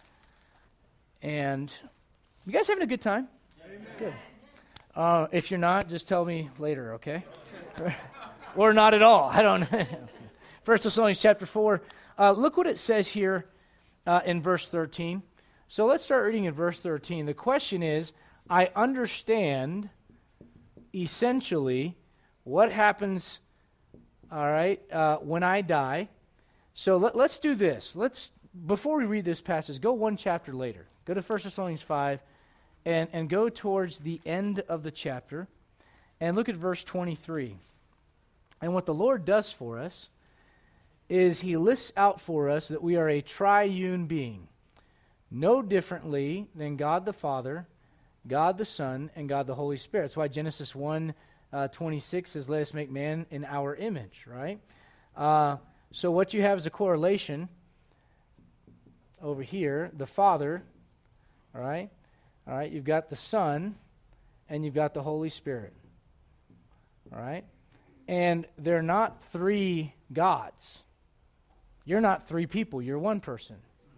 And you guys having a good time? Amen. Good. If you're not, just tell me later, okay? Or not at all. I don't know. 1 Thessalonians chapter 4. Look what it says here in verse 13. So let's start reading in verse 13. The question is, I understand essentially what happens, all right, when I die. So let's do this. Before we read this passage, go one chapter later. Go to 1 Thessalonians 5 and go towards the end of the chapter and look at verse 23. And what the Lord does for us is he lists out for us that we are a triune being, no differently than God the Father, God the Son and God the Holy Spirit. That's why Genesis 1:26 says, let us make man in our image, right? So what you have is a correlation over here, the Father, all right? All right, you've got the Son, and you've got the Holy Spirit, all right? And they're not three gods. You're not three people, you're one person.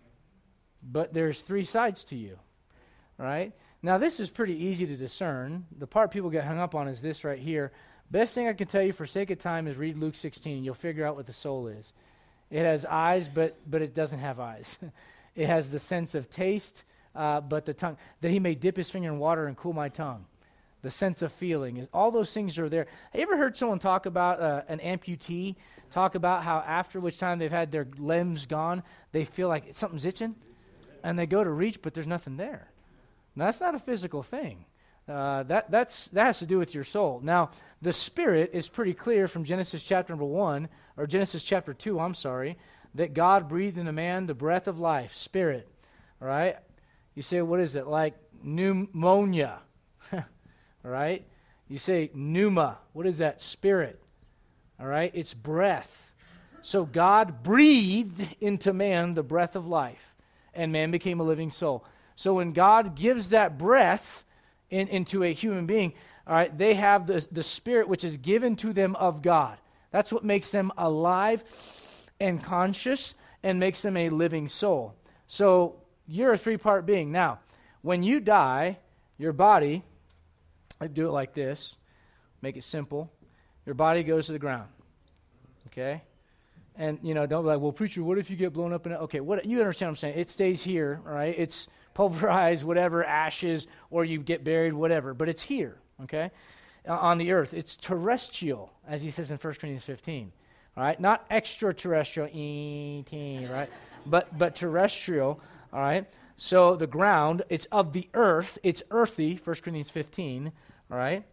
But there's three sides to you, all right? Now, this is pretty easy to discern. The part people get hung up on is this right here. Best thing I can tell you for sake of time is read Luke 16. You'll figure out what the soul is. It has eyes, but it doesn't have eyes. It has the sense of taste, but the tongue. That he may dip his finger in water and cool my tongue. The sense of feeling. All those things are there. Have you ever heard someone talk about an amputee, talk about how after which time they've had their limbs gone, they feel like something's itching, and they go to reach, but there's nothing there. Now, that's not a physical thing. That has to do with your soul. Now, the Spirit is pretty clear from Genesis chapter 1, or Genesis chapter 2, that God breathed into man the breath of life, Spirit. All right? You say, what is it? Like pneumonia. All right? You say pneuma. What is that? Spirit. All right? It's breath. So God breathed into man the breath of life, and man became a living soul. So when God gives that breath into a human being, all right, they have the Spirit which is given to them of God. That's what makes them alive and conscious and makes them a living soul. So you're a three-part being. Now, when you die, your body, I do it like this, make it simple, your body goes to the ground, okay? And, don't be like, well, preacher, what if you get blown up in it? Okay, you understand what I'm saying. It stays here, all right? It's pulverized, whatever, ashes, or you get buried, whatever. But it's here, okay, on the earth. It's terrestrial, as he says in 1 Corinthians 15, all right? Not extraterrestrial, right? But terrestrial, all right? So the ground, it's of the earth. It's earthy, 1 Corinthians 15, all right?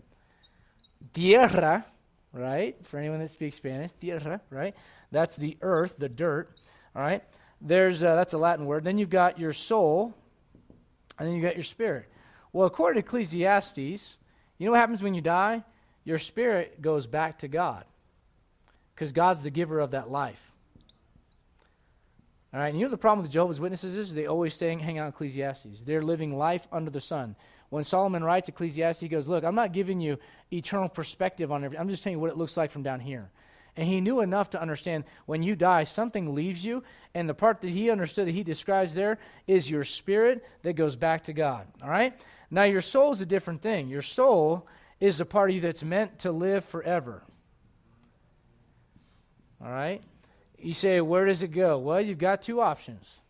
Tierra, right? For anyone that speaks Spanish, tierra, right? That's the earth, the dirt, all right? That's a Latin word. Then you've got your soul, and then you got your spirit. Well, according to Ecclesiastes, you know what happens when you die? Your spirit goes back to God, because God's the giver of that life. All right, and you know the problem with the Jehovah's Witnesses is they always hang out in Ecclesiastes. They're living life under the sun. When Solomon writes Ecclesiastes, he goes, look, I'm not giving you eternal perspective on everything. I'm just telling you what it looks like from down here. And he knew enough to understand when you die, something leaves you, and the part that he understood that he describes there is your spirit that goes back to God, all right? Now, your soul is a different thing. Your soul is a part of you that's meant to live forever, all right? You say, where does it go? Well, you've got two options.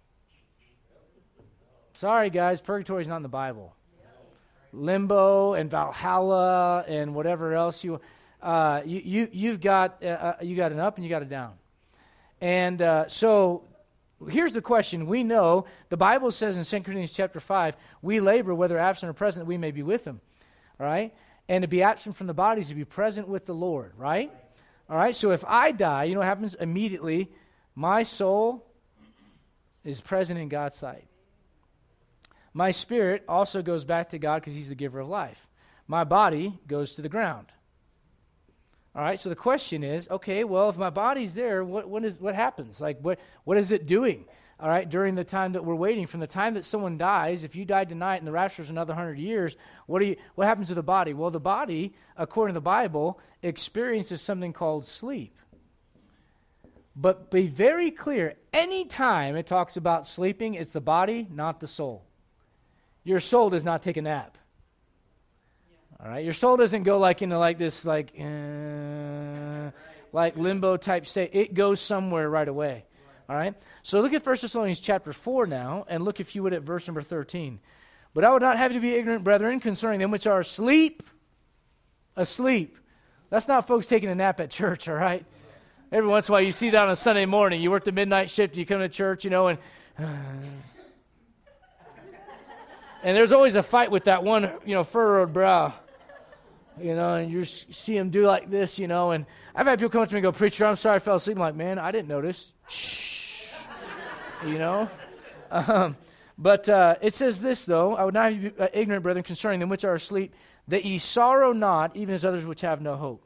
Sorry, guys, purgatory is not in the Bible. Limbo and Valhalla and whatever else you've got an up and you got a down. And so here's the question. We know the Bible says in 2 Corinthians chapter 5, we labor whether absent or present that we may be with him. All right? And to be absent from the body is to be present with the Lord, right? All right? So if I die, you know what happens? Immediately, my soul is present in God's sight. My spirit also goes back to God because he's the giver of life. My body goes to the ground. All right, so the question is, okay, well, if my body's there, what happens? Like, what is it doing? All right, during the time that we're waiting, from the time that someone dies, if you died tonight and the rapture is another 100 years, what happens to the body? Well, the body, according to the Bible, experiences something called sleep. But be very clear, any time it talks about sleeping, it's the body, not the soul. Your soul does not take a nap. All right, your soul doesn't go into this limbo type state. It goes somewhere right away. All right, so look at 1 Thessalonians chapter 4 now, and look, if you would, at verse number 13. But I would not have you to be ignorant, brethren, concerning them which are asleep. That's not folks taking a nap at church, all right? Every once in a while you see that on a Sunday morning. You work the midnight shift, you come to church, and there's always a fight with that one, furrowed brow. And you see him do like this, and I've had people come up to me and go, preacher, I'm sorry I fell asleep. I'm like, man, I didn't notice. Shh. But But it says this, though, I would not have you ignorant, brethren, concerning them which are asleep, that ye sorrow not, even as others which have no hope.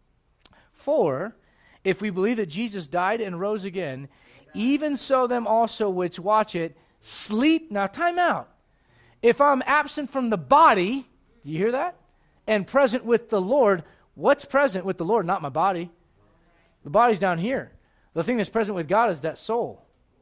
For if we believe that Jesus died and rose again, even so them also which watch it sleep. Now, time out. If I'm absent from the body, do you hear that? And present with the Lord, what's present with the Lord? Not my body. The body's down here. The thing that's present with God is that soul.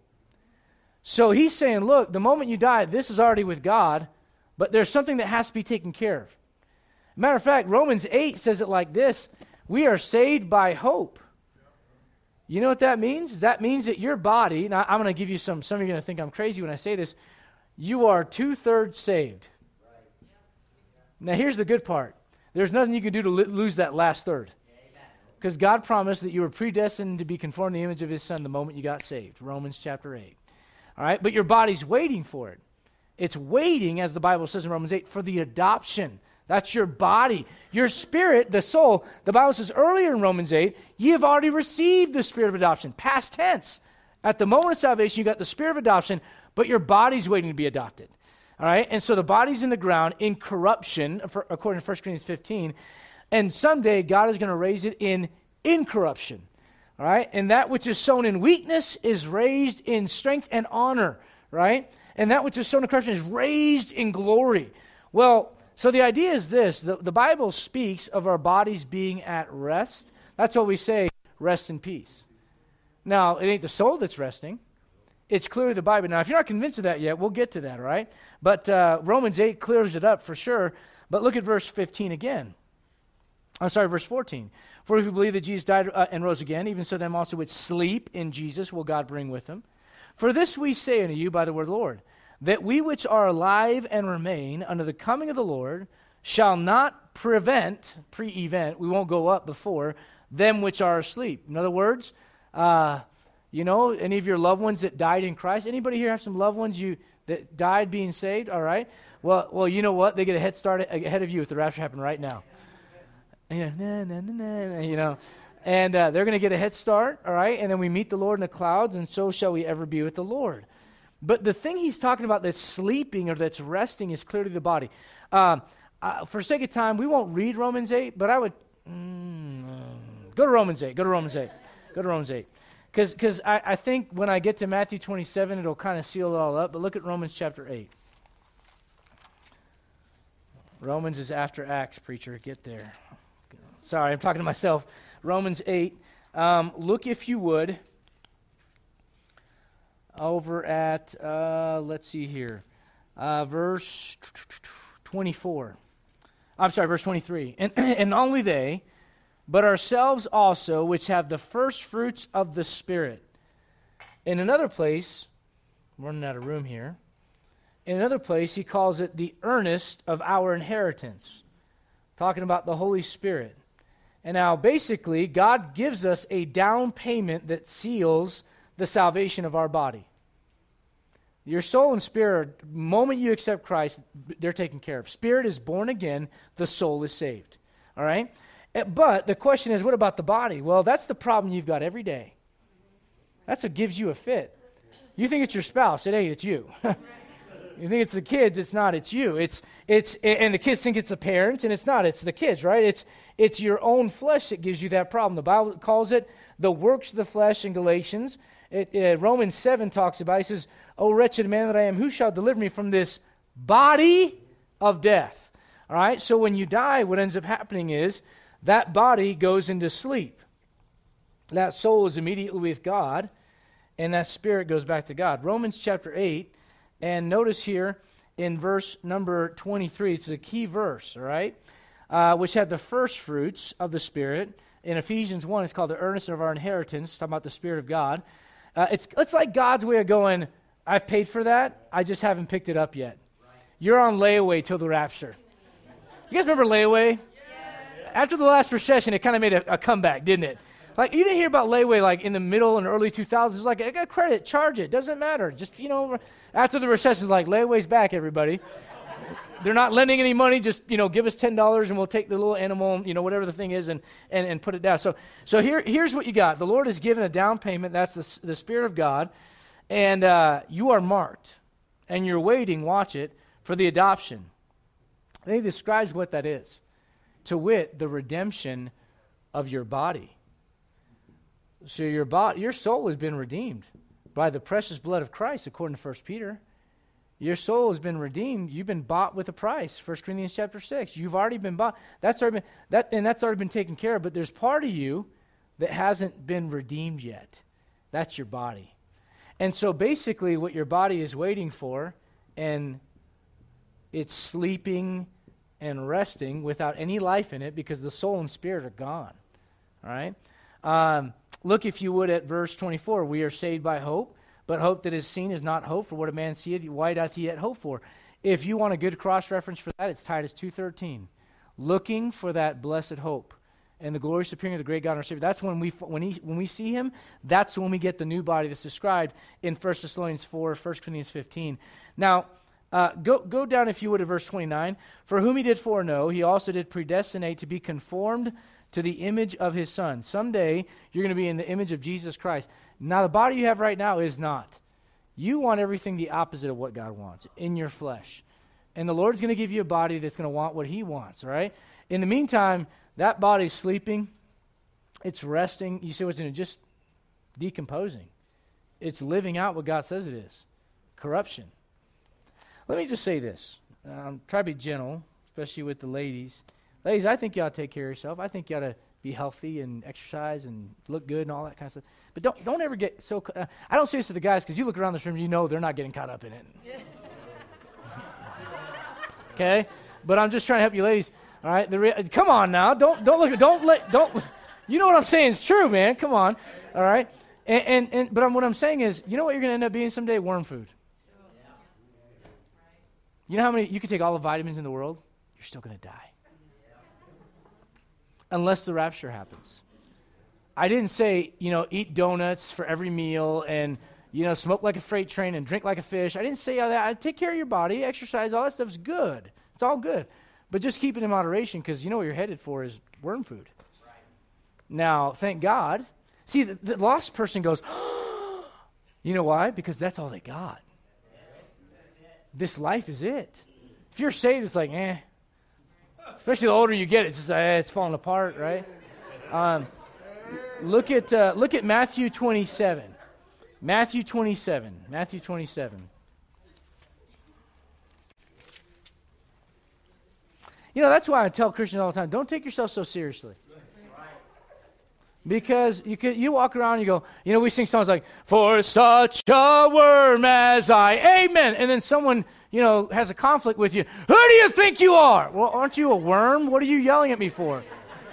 So he's saying, look, the moment you die, this is already with God, but there's something that has to be taken care of. Matter of fact, Romans 8 says it like this: we are saved by hope. You know what that means? That means that your body, now I'm going to give you some of you are going to think I'm crazy when I say this, you are 2/3 saved. Now here's the good part. There's nothing you can do to lose that last third. Because God promised that you were predestined to be conformed to the image of his Son the moment you got saved. Romans chapter 8. All right, but your body's waiting for it. It's waiting, as the Bible says in Romans 8, for the adoption. That's your body. Your spirit, the soul, the Bible says earlier in Romans 8, ye have already received the spirit of adoption. Past tense. At the moment of salvation, you got the spirit of adoption, but your body's waiting to be adopted. All right, and so the body's in the ground in corruption, according to 1 Corinthians 15, and someday God is going to raise it in incorruption. All right, and that which is sown in weakness is raised in strength and honor, right? And that which is sown in corruption is raised in glory. Well, so the idea is this: the Bible speaks of our bodies being at rest. That's what we say, rest in peace. Now, it ain't the soul that's resting. It's clearly the Bible. Now, if you're not convinced of that yet, we'll get to that, all right? But Romans 8 clears it up for sure. But look at verse 15 again. Verse 14. For if we believe that Jesus died and rose again, even so them also which sleep in Jesus will God bring with him. For this we say unto you by the word of the Lord, that we which are alive and remain unto the coming of the Lord shall not prevent, pre-event, we won't go up before, them which are asleep. In other words, any of your loved ones that died in Christ? Anybody here have some loved ones that died being saved? All right. Well, you know what? They get a head start ahead of you if the rapture happened right now. And they're going to get a head start, all right? And then we meet the Lord in the clouds, and so shall we ever be with the Lord. But the thing he's talking about that's sleeping or that's resting is clearly the body. For sake of time, we won't read Romans 8, but I would go to Romans 8. Go to Romans 8. Go to Romans 8. Because I think when I get to Matthew 27, it'll kind of seal it all up. But look at Romans chapter 8. Romans is after Acts, preacher. Get there. Sorry, I'm talking to myself. Romans 8. Look, if you would, over at, let's see here, verse 24. I'm sorry, verse 23. And not only they, but ourselves also, which have the first fruits of the Spirit. In another place, I'm running out of room here. In another place, he calls it the earnest of our inheritance, talking about the Holy Spirit. And now, basically, God gives us a down payment that seals the salvation of our body. Your soul and spirit, the moment you accept Christ, they're taken care of. Spirit is born again, the soul is saved. All right? But the question is, what about the body? Well, that's the problem you've got every day. That's what gives you a fit. You think it's your spouse, it ain't, it's you. You think it's the kids, it's not, it's you. And the kids think it's the parents, and it's not, it's the kids, right? It's your own flesh that gives you that problem. The Bible calls it the works of the flesh in Galatians. Romans 7 talks about it. He says, O wretched man that I am, who shall deliver me from this body of death? All right, so when you die, what ends up happening is that body goes into sleep. That soul is immediately with God, and that spirit goes back to God. Romans chapter 8, and notice here in verse number 23, it's a key verse, all right, which have the first fruits of the Spirit. In Ephesians 1, it's called the earnest of our inheritance, talking about the Spirit of God. It's like God's way of going, I've paid for that, I just haven't picked it up yet. You're on layaway till the rapture. You guys remember layaway? After the last recession, it kind of made a comeback, didn't it? Like, you didn't hear about layaway like in the middle and early 2000s. It's like, I got credit, charge it, doesn't matter. Just, after the recession, it's like, layaway's back, everybody. They're not lending any money, just, give us $10 and we'll take the little animal, whatever the thing is, and put it down. So here's what you got. The Lord has given a down payment. That's the Spirit of God. And you are marked. And you're waiting, watch it, for the adoption. And he describes what that is. To wit, the redemption of your body. So your soul has been redeemed by the precious blood of Christ, according to 1 Peter. Your soul has been redeemed. You've been bought with a price. 1 Corinthians chapter 6. You've already been bought. That's already been taken care of. But there's part of you that hasn't been redeemed yet. That's your body. And so basically what your body is waiting for, and it's sleeping and resting without any life in it because the soul and spirit are gone. All right? Look, if you would, at verse 24. We are saved by hope, but hope that is seen is not hope. For what a man seeth, why doth he yet hope for? If you want a good cross-reference for that, it's Titus 2:13. Looking for that blessed hope and the glorious appearing of the great God and our Savior. That's when we see him, that's when we get the new body that's described in 1 Thessalonians 4, 1 Corinthians 15. Now, go down, if you would, to verse 29. For whom he did foreknow, he also did predestinate to be conformed to the image of his Son. Someday, you're going to be in the image of Jesus Christ. Now, the body you have right now is not. You want everything the opposite of what God wants in your flesh. And the Lord's going to give you a body that's going to want what he wants, right? In the meantime, that body's sleeping. It's resting. You see what's in it? Just decomposing. It's living out what God says it is. Corruption. Let me just say this. Try to be gentle, especially with the ladies. Ladies, I think you ought to take care of yourself. I think you ought to be healthy and exercise and look good and all that kind of stuff. But don't ever get so... I don't say this to the guys because you look around this room, you know they're not getting caught up in it. Okay? But I'm just trying to help you ladies. All right? Come on now. Don't you know what I'm saying is true, man. Come on. All right? But what I'm saying is, you know what you're going to end up being someday? Worm food. You know how many... You could take all the vitamins in the world. You're still going to die. Unless the rapture happens. I didn't say, eat donuts for every meal and, smoke like a freight train and drink like a fish. I didn't say all that. I take care of your body, exercise, all that stuff's good. It's all good. But just keep it in moderation because you know what you're headed for is worm food. Right. Now, thank God. See, the lost person goes, you know why? Because that's all they got. This life is it. If you're saved, it's like, Especially the older you get, it's just it's falling apart, right? Look at Matthew 27. Matthew 27. Matthew 27. That's why I tell Christians all the time, don't take yourself so seriously. Because you walk around and you go, we sing songs like, for such a worm as I, amen. And then someone, has a conflict with you. Who do you think you are? Well, aren't you a worm? What are you yelling at me for?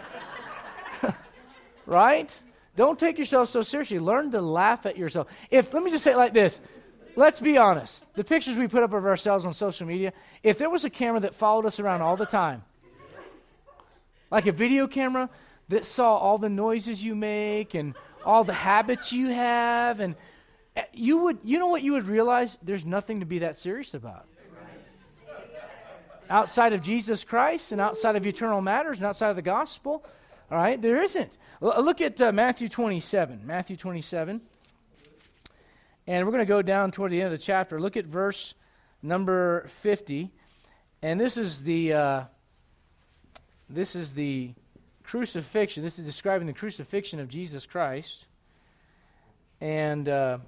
Right? Don't take yourself so seriously. Learn to laugh at yourself. Let me just say it like this. Let's be honest. The pictures we put up of ourselves on social media, if there was a camera that followed us around all the time, like a video camera that saw all the noises you make and all the habits you have, and you know what you would realize? There's nothing to be that serious about. Outside of Jesus Christ and outside of eternal matters and outside of the gospel, all right, there isn't. Look at Matthew 27. Matthew 27. And we're going to go down toward the end of the chapter. Look at verse number 50. And this is the crucifixion. This is describing the crucifixion of Jesus Christ. And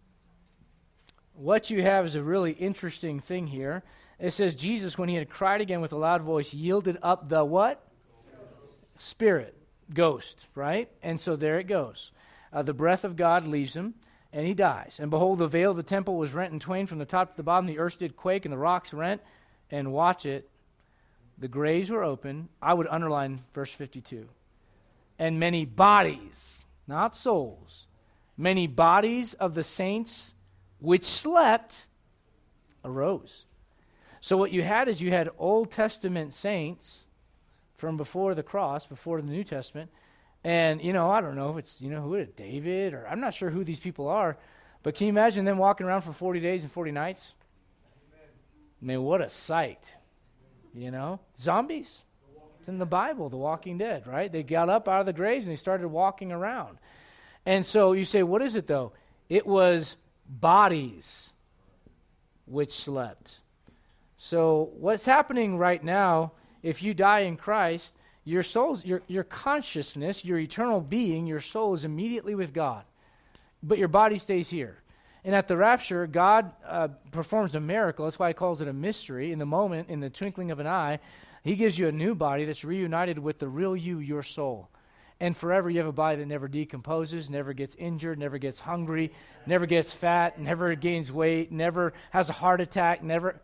what you have is a really interesting thing here. It says, Jesus, when he had cried again with a loud voice, yielded up the what? Spirit. Ghost, right? And so there it goes. The breath of God leaves him, and he dies. And behold, the veil of the temple was rent in twain from the top to the bottom. The earth did quake, and the rocks rent. And watch it. The graves were open. I would underline verse 52. And many bodies, not souls, many bodies of the saints which slept arose. So what you had is you had Old Testament saints from before the cross, before the New Testament. And, I don't know if it's, who is it, David, or I'm not sure who these people are. But can you imagine them walking around for 40 days and 40 nights? I mean, what a sight. Zombies. It's in the Bible, the Walking Dead, right? They got up out of the graves and they started walking around. And so you say, what is it though? It was bodies which slept. So what's happening right now, if you die in Christ, your soul's, your consciousness, your eternal being, your soul is immediately with God. But your body stays here. And at the rapture, God performs a miracle. That's why he calls it a mystery. In the moment, in the twinkling of an eye, he gives you a new body that's reunited with the real you, your soul. And forever you have a body that never decomposes, never gets injured, never gets hungry, never gets fat, never gains weight, never has a heart attack,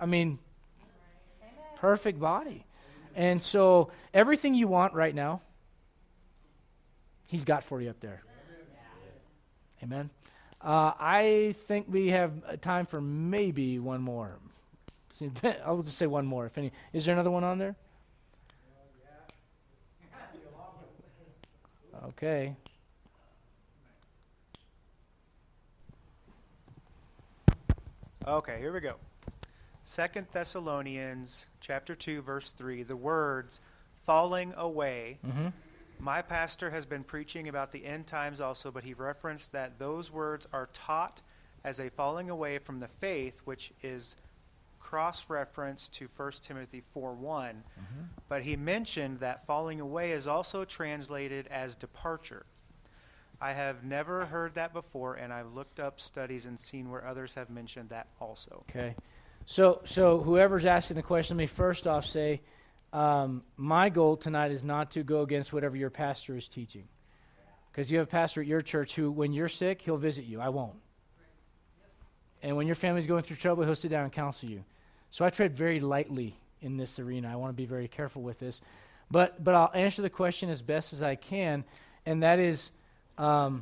perfect body. And so everything you want right now, he's got for you up there. Amen. I think we have time for maybe one more. I'll just say one more. If any, is there another one on there? Okay. Okay, here we go. 2 Thessalonians chapter 2, verse 3, the words, falling away. Mm-hmm. My pastor has been preaching about the end times also, but he referenced that those words are taught as a falling away from the faith, which is cross-reference to 1 Timothy 4:1. Mm-hmm. But he mentioned that falling away is also translated as departure. I have never heard that before, and I've looked up studies and seen where others have mentioned that also. Okay. So whoever's asking the question, let me first off say, my goal tonight is not to go against whatever your pastor is teaching. Because you have a pastor at your church who, when you're sick, he'll visit you. I won't. And when your family's going through trouble, he'll sit down and counsel you. So I tread very lightly in this arena. I want to be very careful with this. But I'll answer the question as best as I can, and that is a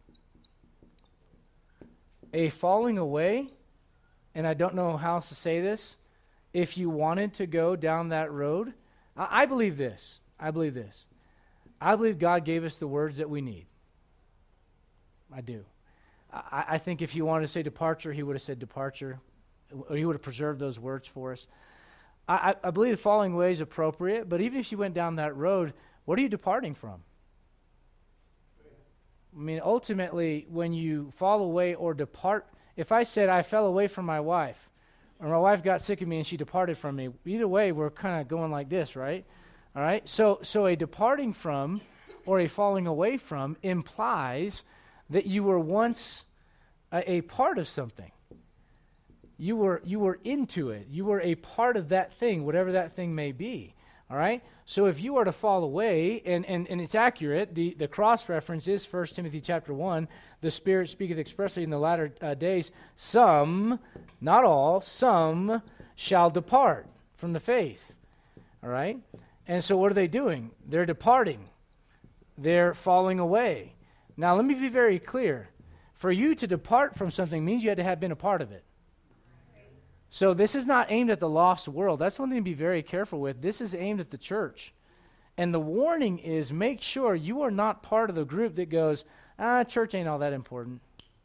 falling away, and I don't know how else to say this. If you wanted to go down that road, I believe this. I believe God gave us the words that we need. I do. I think if he wanted to say departure, he would have said departure. He would have preserved those words for us. I believe the falling away is appropriate, but even if you went down that road, what are you departing from? I mean, ultimately, when you fall away or depart, if I said I fell away from my wife, or my wife got sick of me and she departed from me, either way, we're kind of going like this, right? All right? So a departing from or a falling away from implies that you were once a part of something. You were into it. You were a part of that thing, whatever that thing may be. All right? So if you are to fall away, and it's accurate, the cross-reference is 1 Timothy chapter 1, the Spirit speaketh expressly in the latter days, some, not all, some shall depart from the faith. All right? And so what are they doing? They're departing. They're falling away. Now let me be very clear. For you to depart from something means you had to have been a part of it. So this is not aimed at the lost world. That's one thing to be very careful with. This is aimed at the church. And the warning is make sure you are not part of the group that goes, church ain't all that important.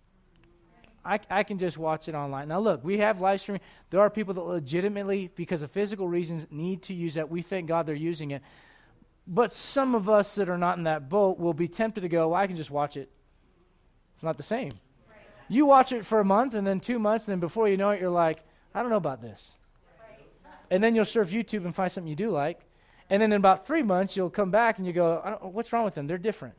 I can just watch it online. Now look, we have live streaming. There are people that legitimately, because of physical reasons, need to use that. We thank God they're using it. But some of us that are not in that boat will be tempted to go, I can just watch it. It's not the same. Right. You watch it for a month and then 2 months, and then before you know it, you're like, I don't know about this. Right. And then you'll surf YouTube and find something you do like. And then in about 3 months, you'll come back and you go, what's wrong with them? They're different.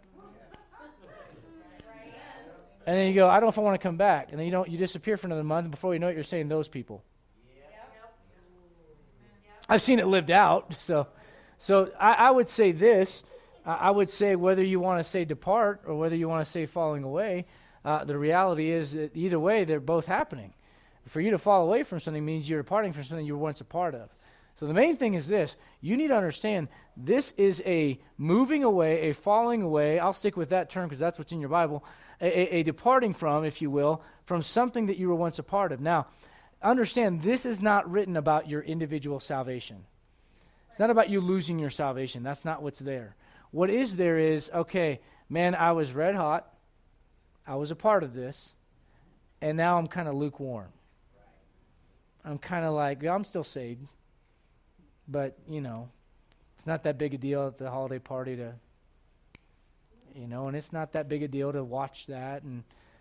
Right. And then you go, I don't know if I want to come back. And then you disappear for another month, and before you know it, you're saying those people. Yep. I've seen it lived out. So I would say this. I would say whether you want to say depart or whether you want to say falling away, the reality is that either way, they're both happening. For you to fall away from something means you're departing from something you were once a part of. So the main thing is this. You need to understand this is a moving away, a falling away. I'll stick with that term because that's what's in your Bible. A departing from, if you will, from something that you were once a part of. Now, understand this is not written about your individual salvation. It's not about you losing your salvation. That's not what's there. What is there is, okay, man, I was red hot. I was a part of this. And now I'm kind of lukewarm. I'm kind of like, I'm still saved. But, it's not that big a deal at the holiday party to, and it's not that big a deal to watch that. And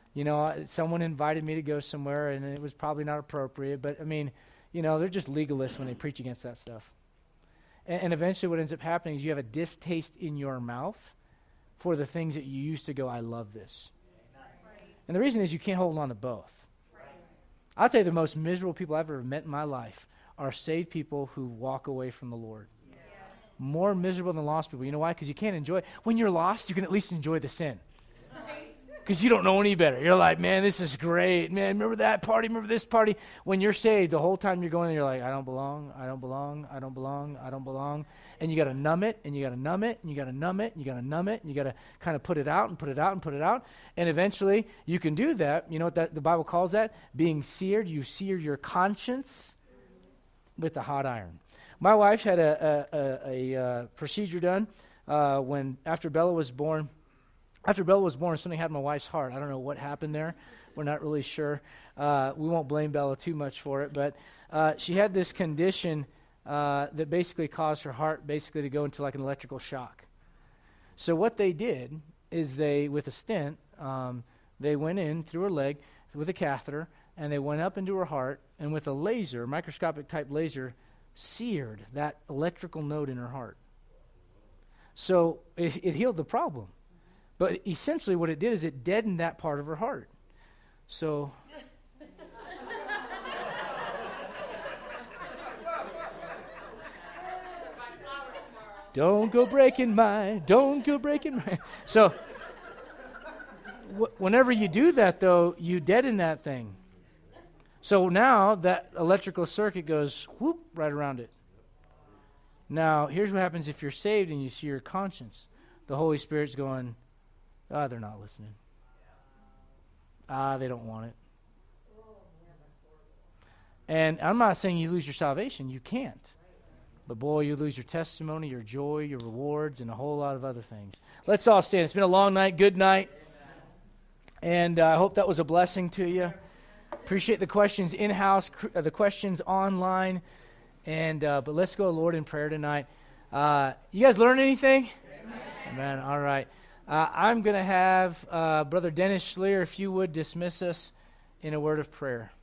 Someone invited me to go somewhere, and it was probably not appropriate. But, I mean, they're just legalists when they preach against that stuff. And eventually what ends up happening is you have a distaste in your mouth for the things that you used to go, I love this. And the reason is you can't hold on to both. I'll tell you, the most miserable people I've ever met in my life are saved people who walk away from the Lord. More miserable than lost people. You know why? Because you can't enjoy it. When you're lost, you can at least enjoy the sin. Because you don't know any better. You're like, man, this is great. Man, remember that party? Remember this party? When you're saved, the whole time you're going, you're like, I don't belong, I don't belong, I don't belong, I don't belong. And you got to numb it, and you got to numb it, and you got to numb it, and you got to numb it, and you got to kind of put it out and put it out and put it out. And eventually, you can do that. You know what the Bible calls that? Being seared. You sear your conscience with a hot iron. My wife had a procedure done after Bella was born. After Bella was born, something happened to my wife's heart. I don't know what happened there. We're not really sure. We won't blame Bella too much for it, but she had this condition that basically caused her heart basically to go into like an electrical shock. So what they did is with a stent, they went in through her leg with a catheter, and they went up into her heart, and with a laser, microscopic type laser, seared that electrical node in her heart. So it healed the problem. But essentially what it did is it deadened that part of her heart. So don't go breaking my. So whenever you do that, though, you deaden that thing. So now that electrical circuit goes whoop right around it. Now, here's what happens if you're saved and you see your conscience. The Holy Spirit's going, they're not listening. They don't want it. And I'm not saying you lose your salvation. You can't. But boy, you lose your testimony, your joy, your rewards, and a whole lot of other things. Let's all stand. It's been a long night. Good night. And I hope that was a blessing to you. Appreciate the questions in-house, the questions online. And but let's go, Lord, in prayer tonight. You guys learn anything? Amen. All right. I'm going to have Brother Dennis Schleer, if you would, dismiss us in a word of prayer.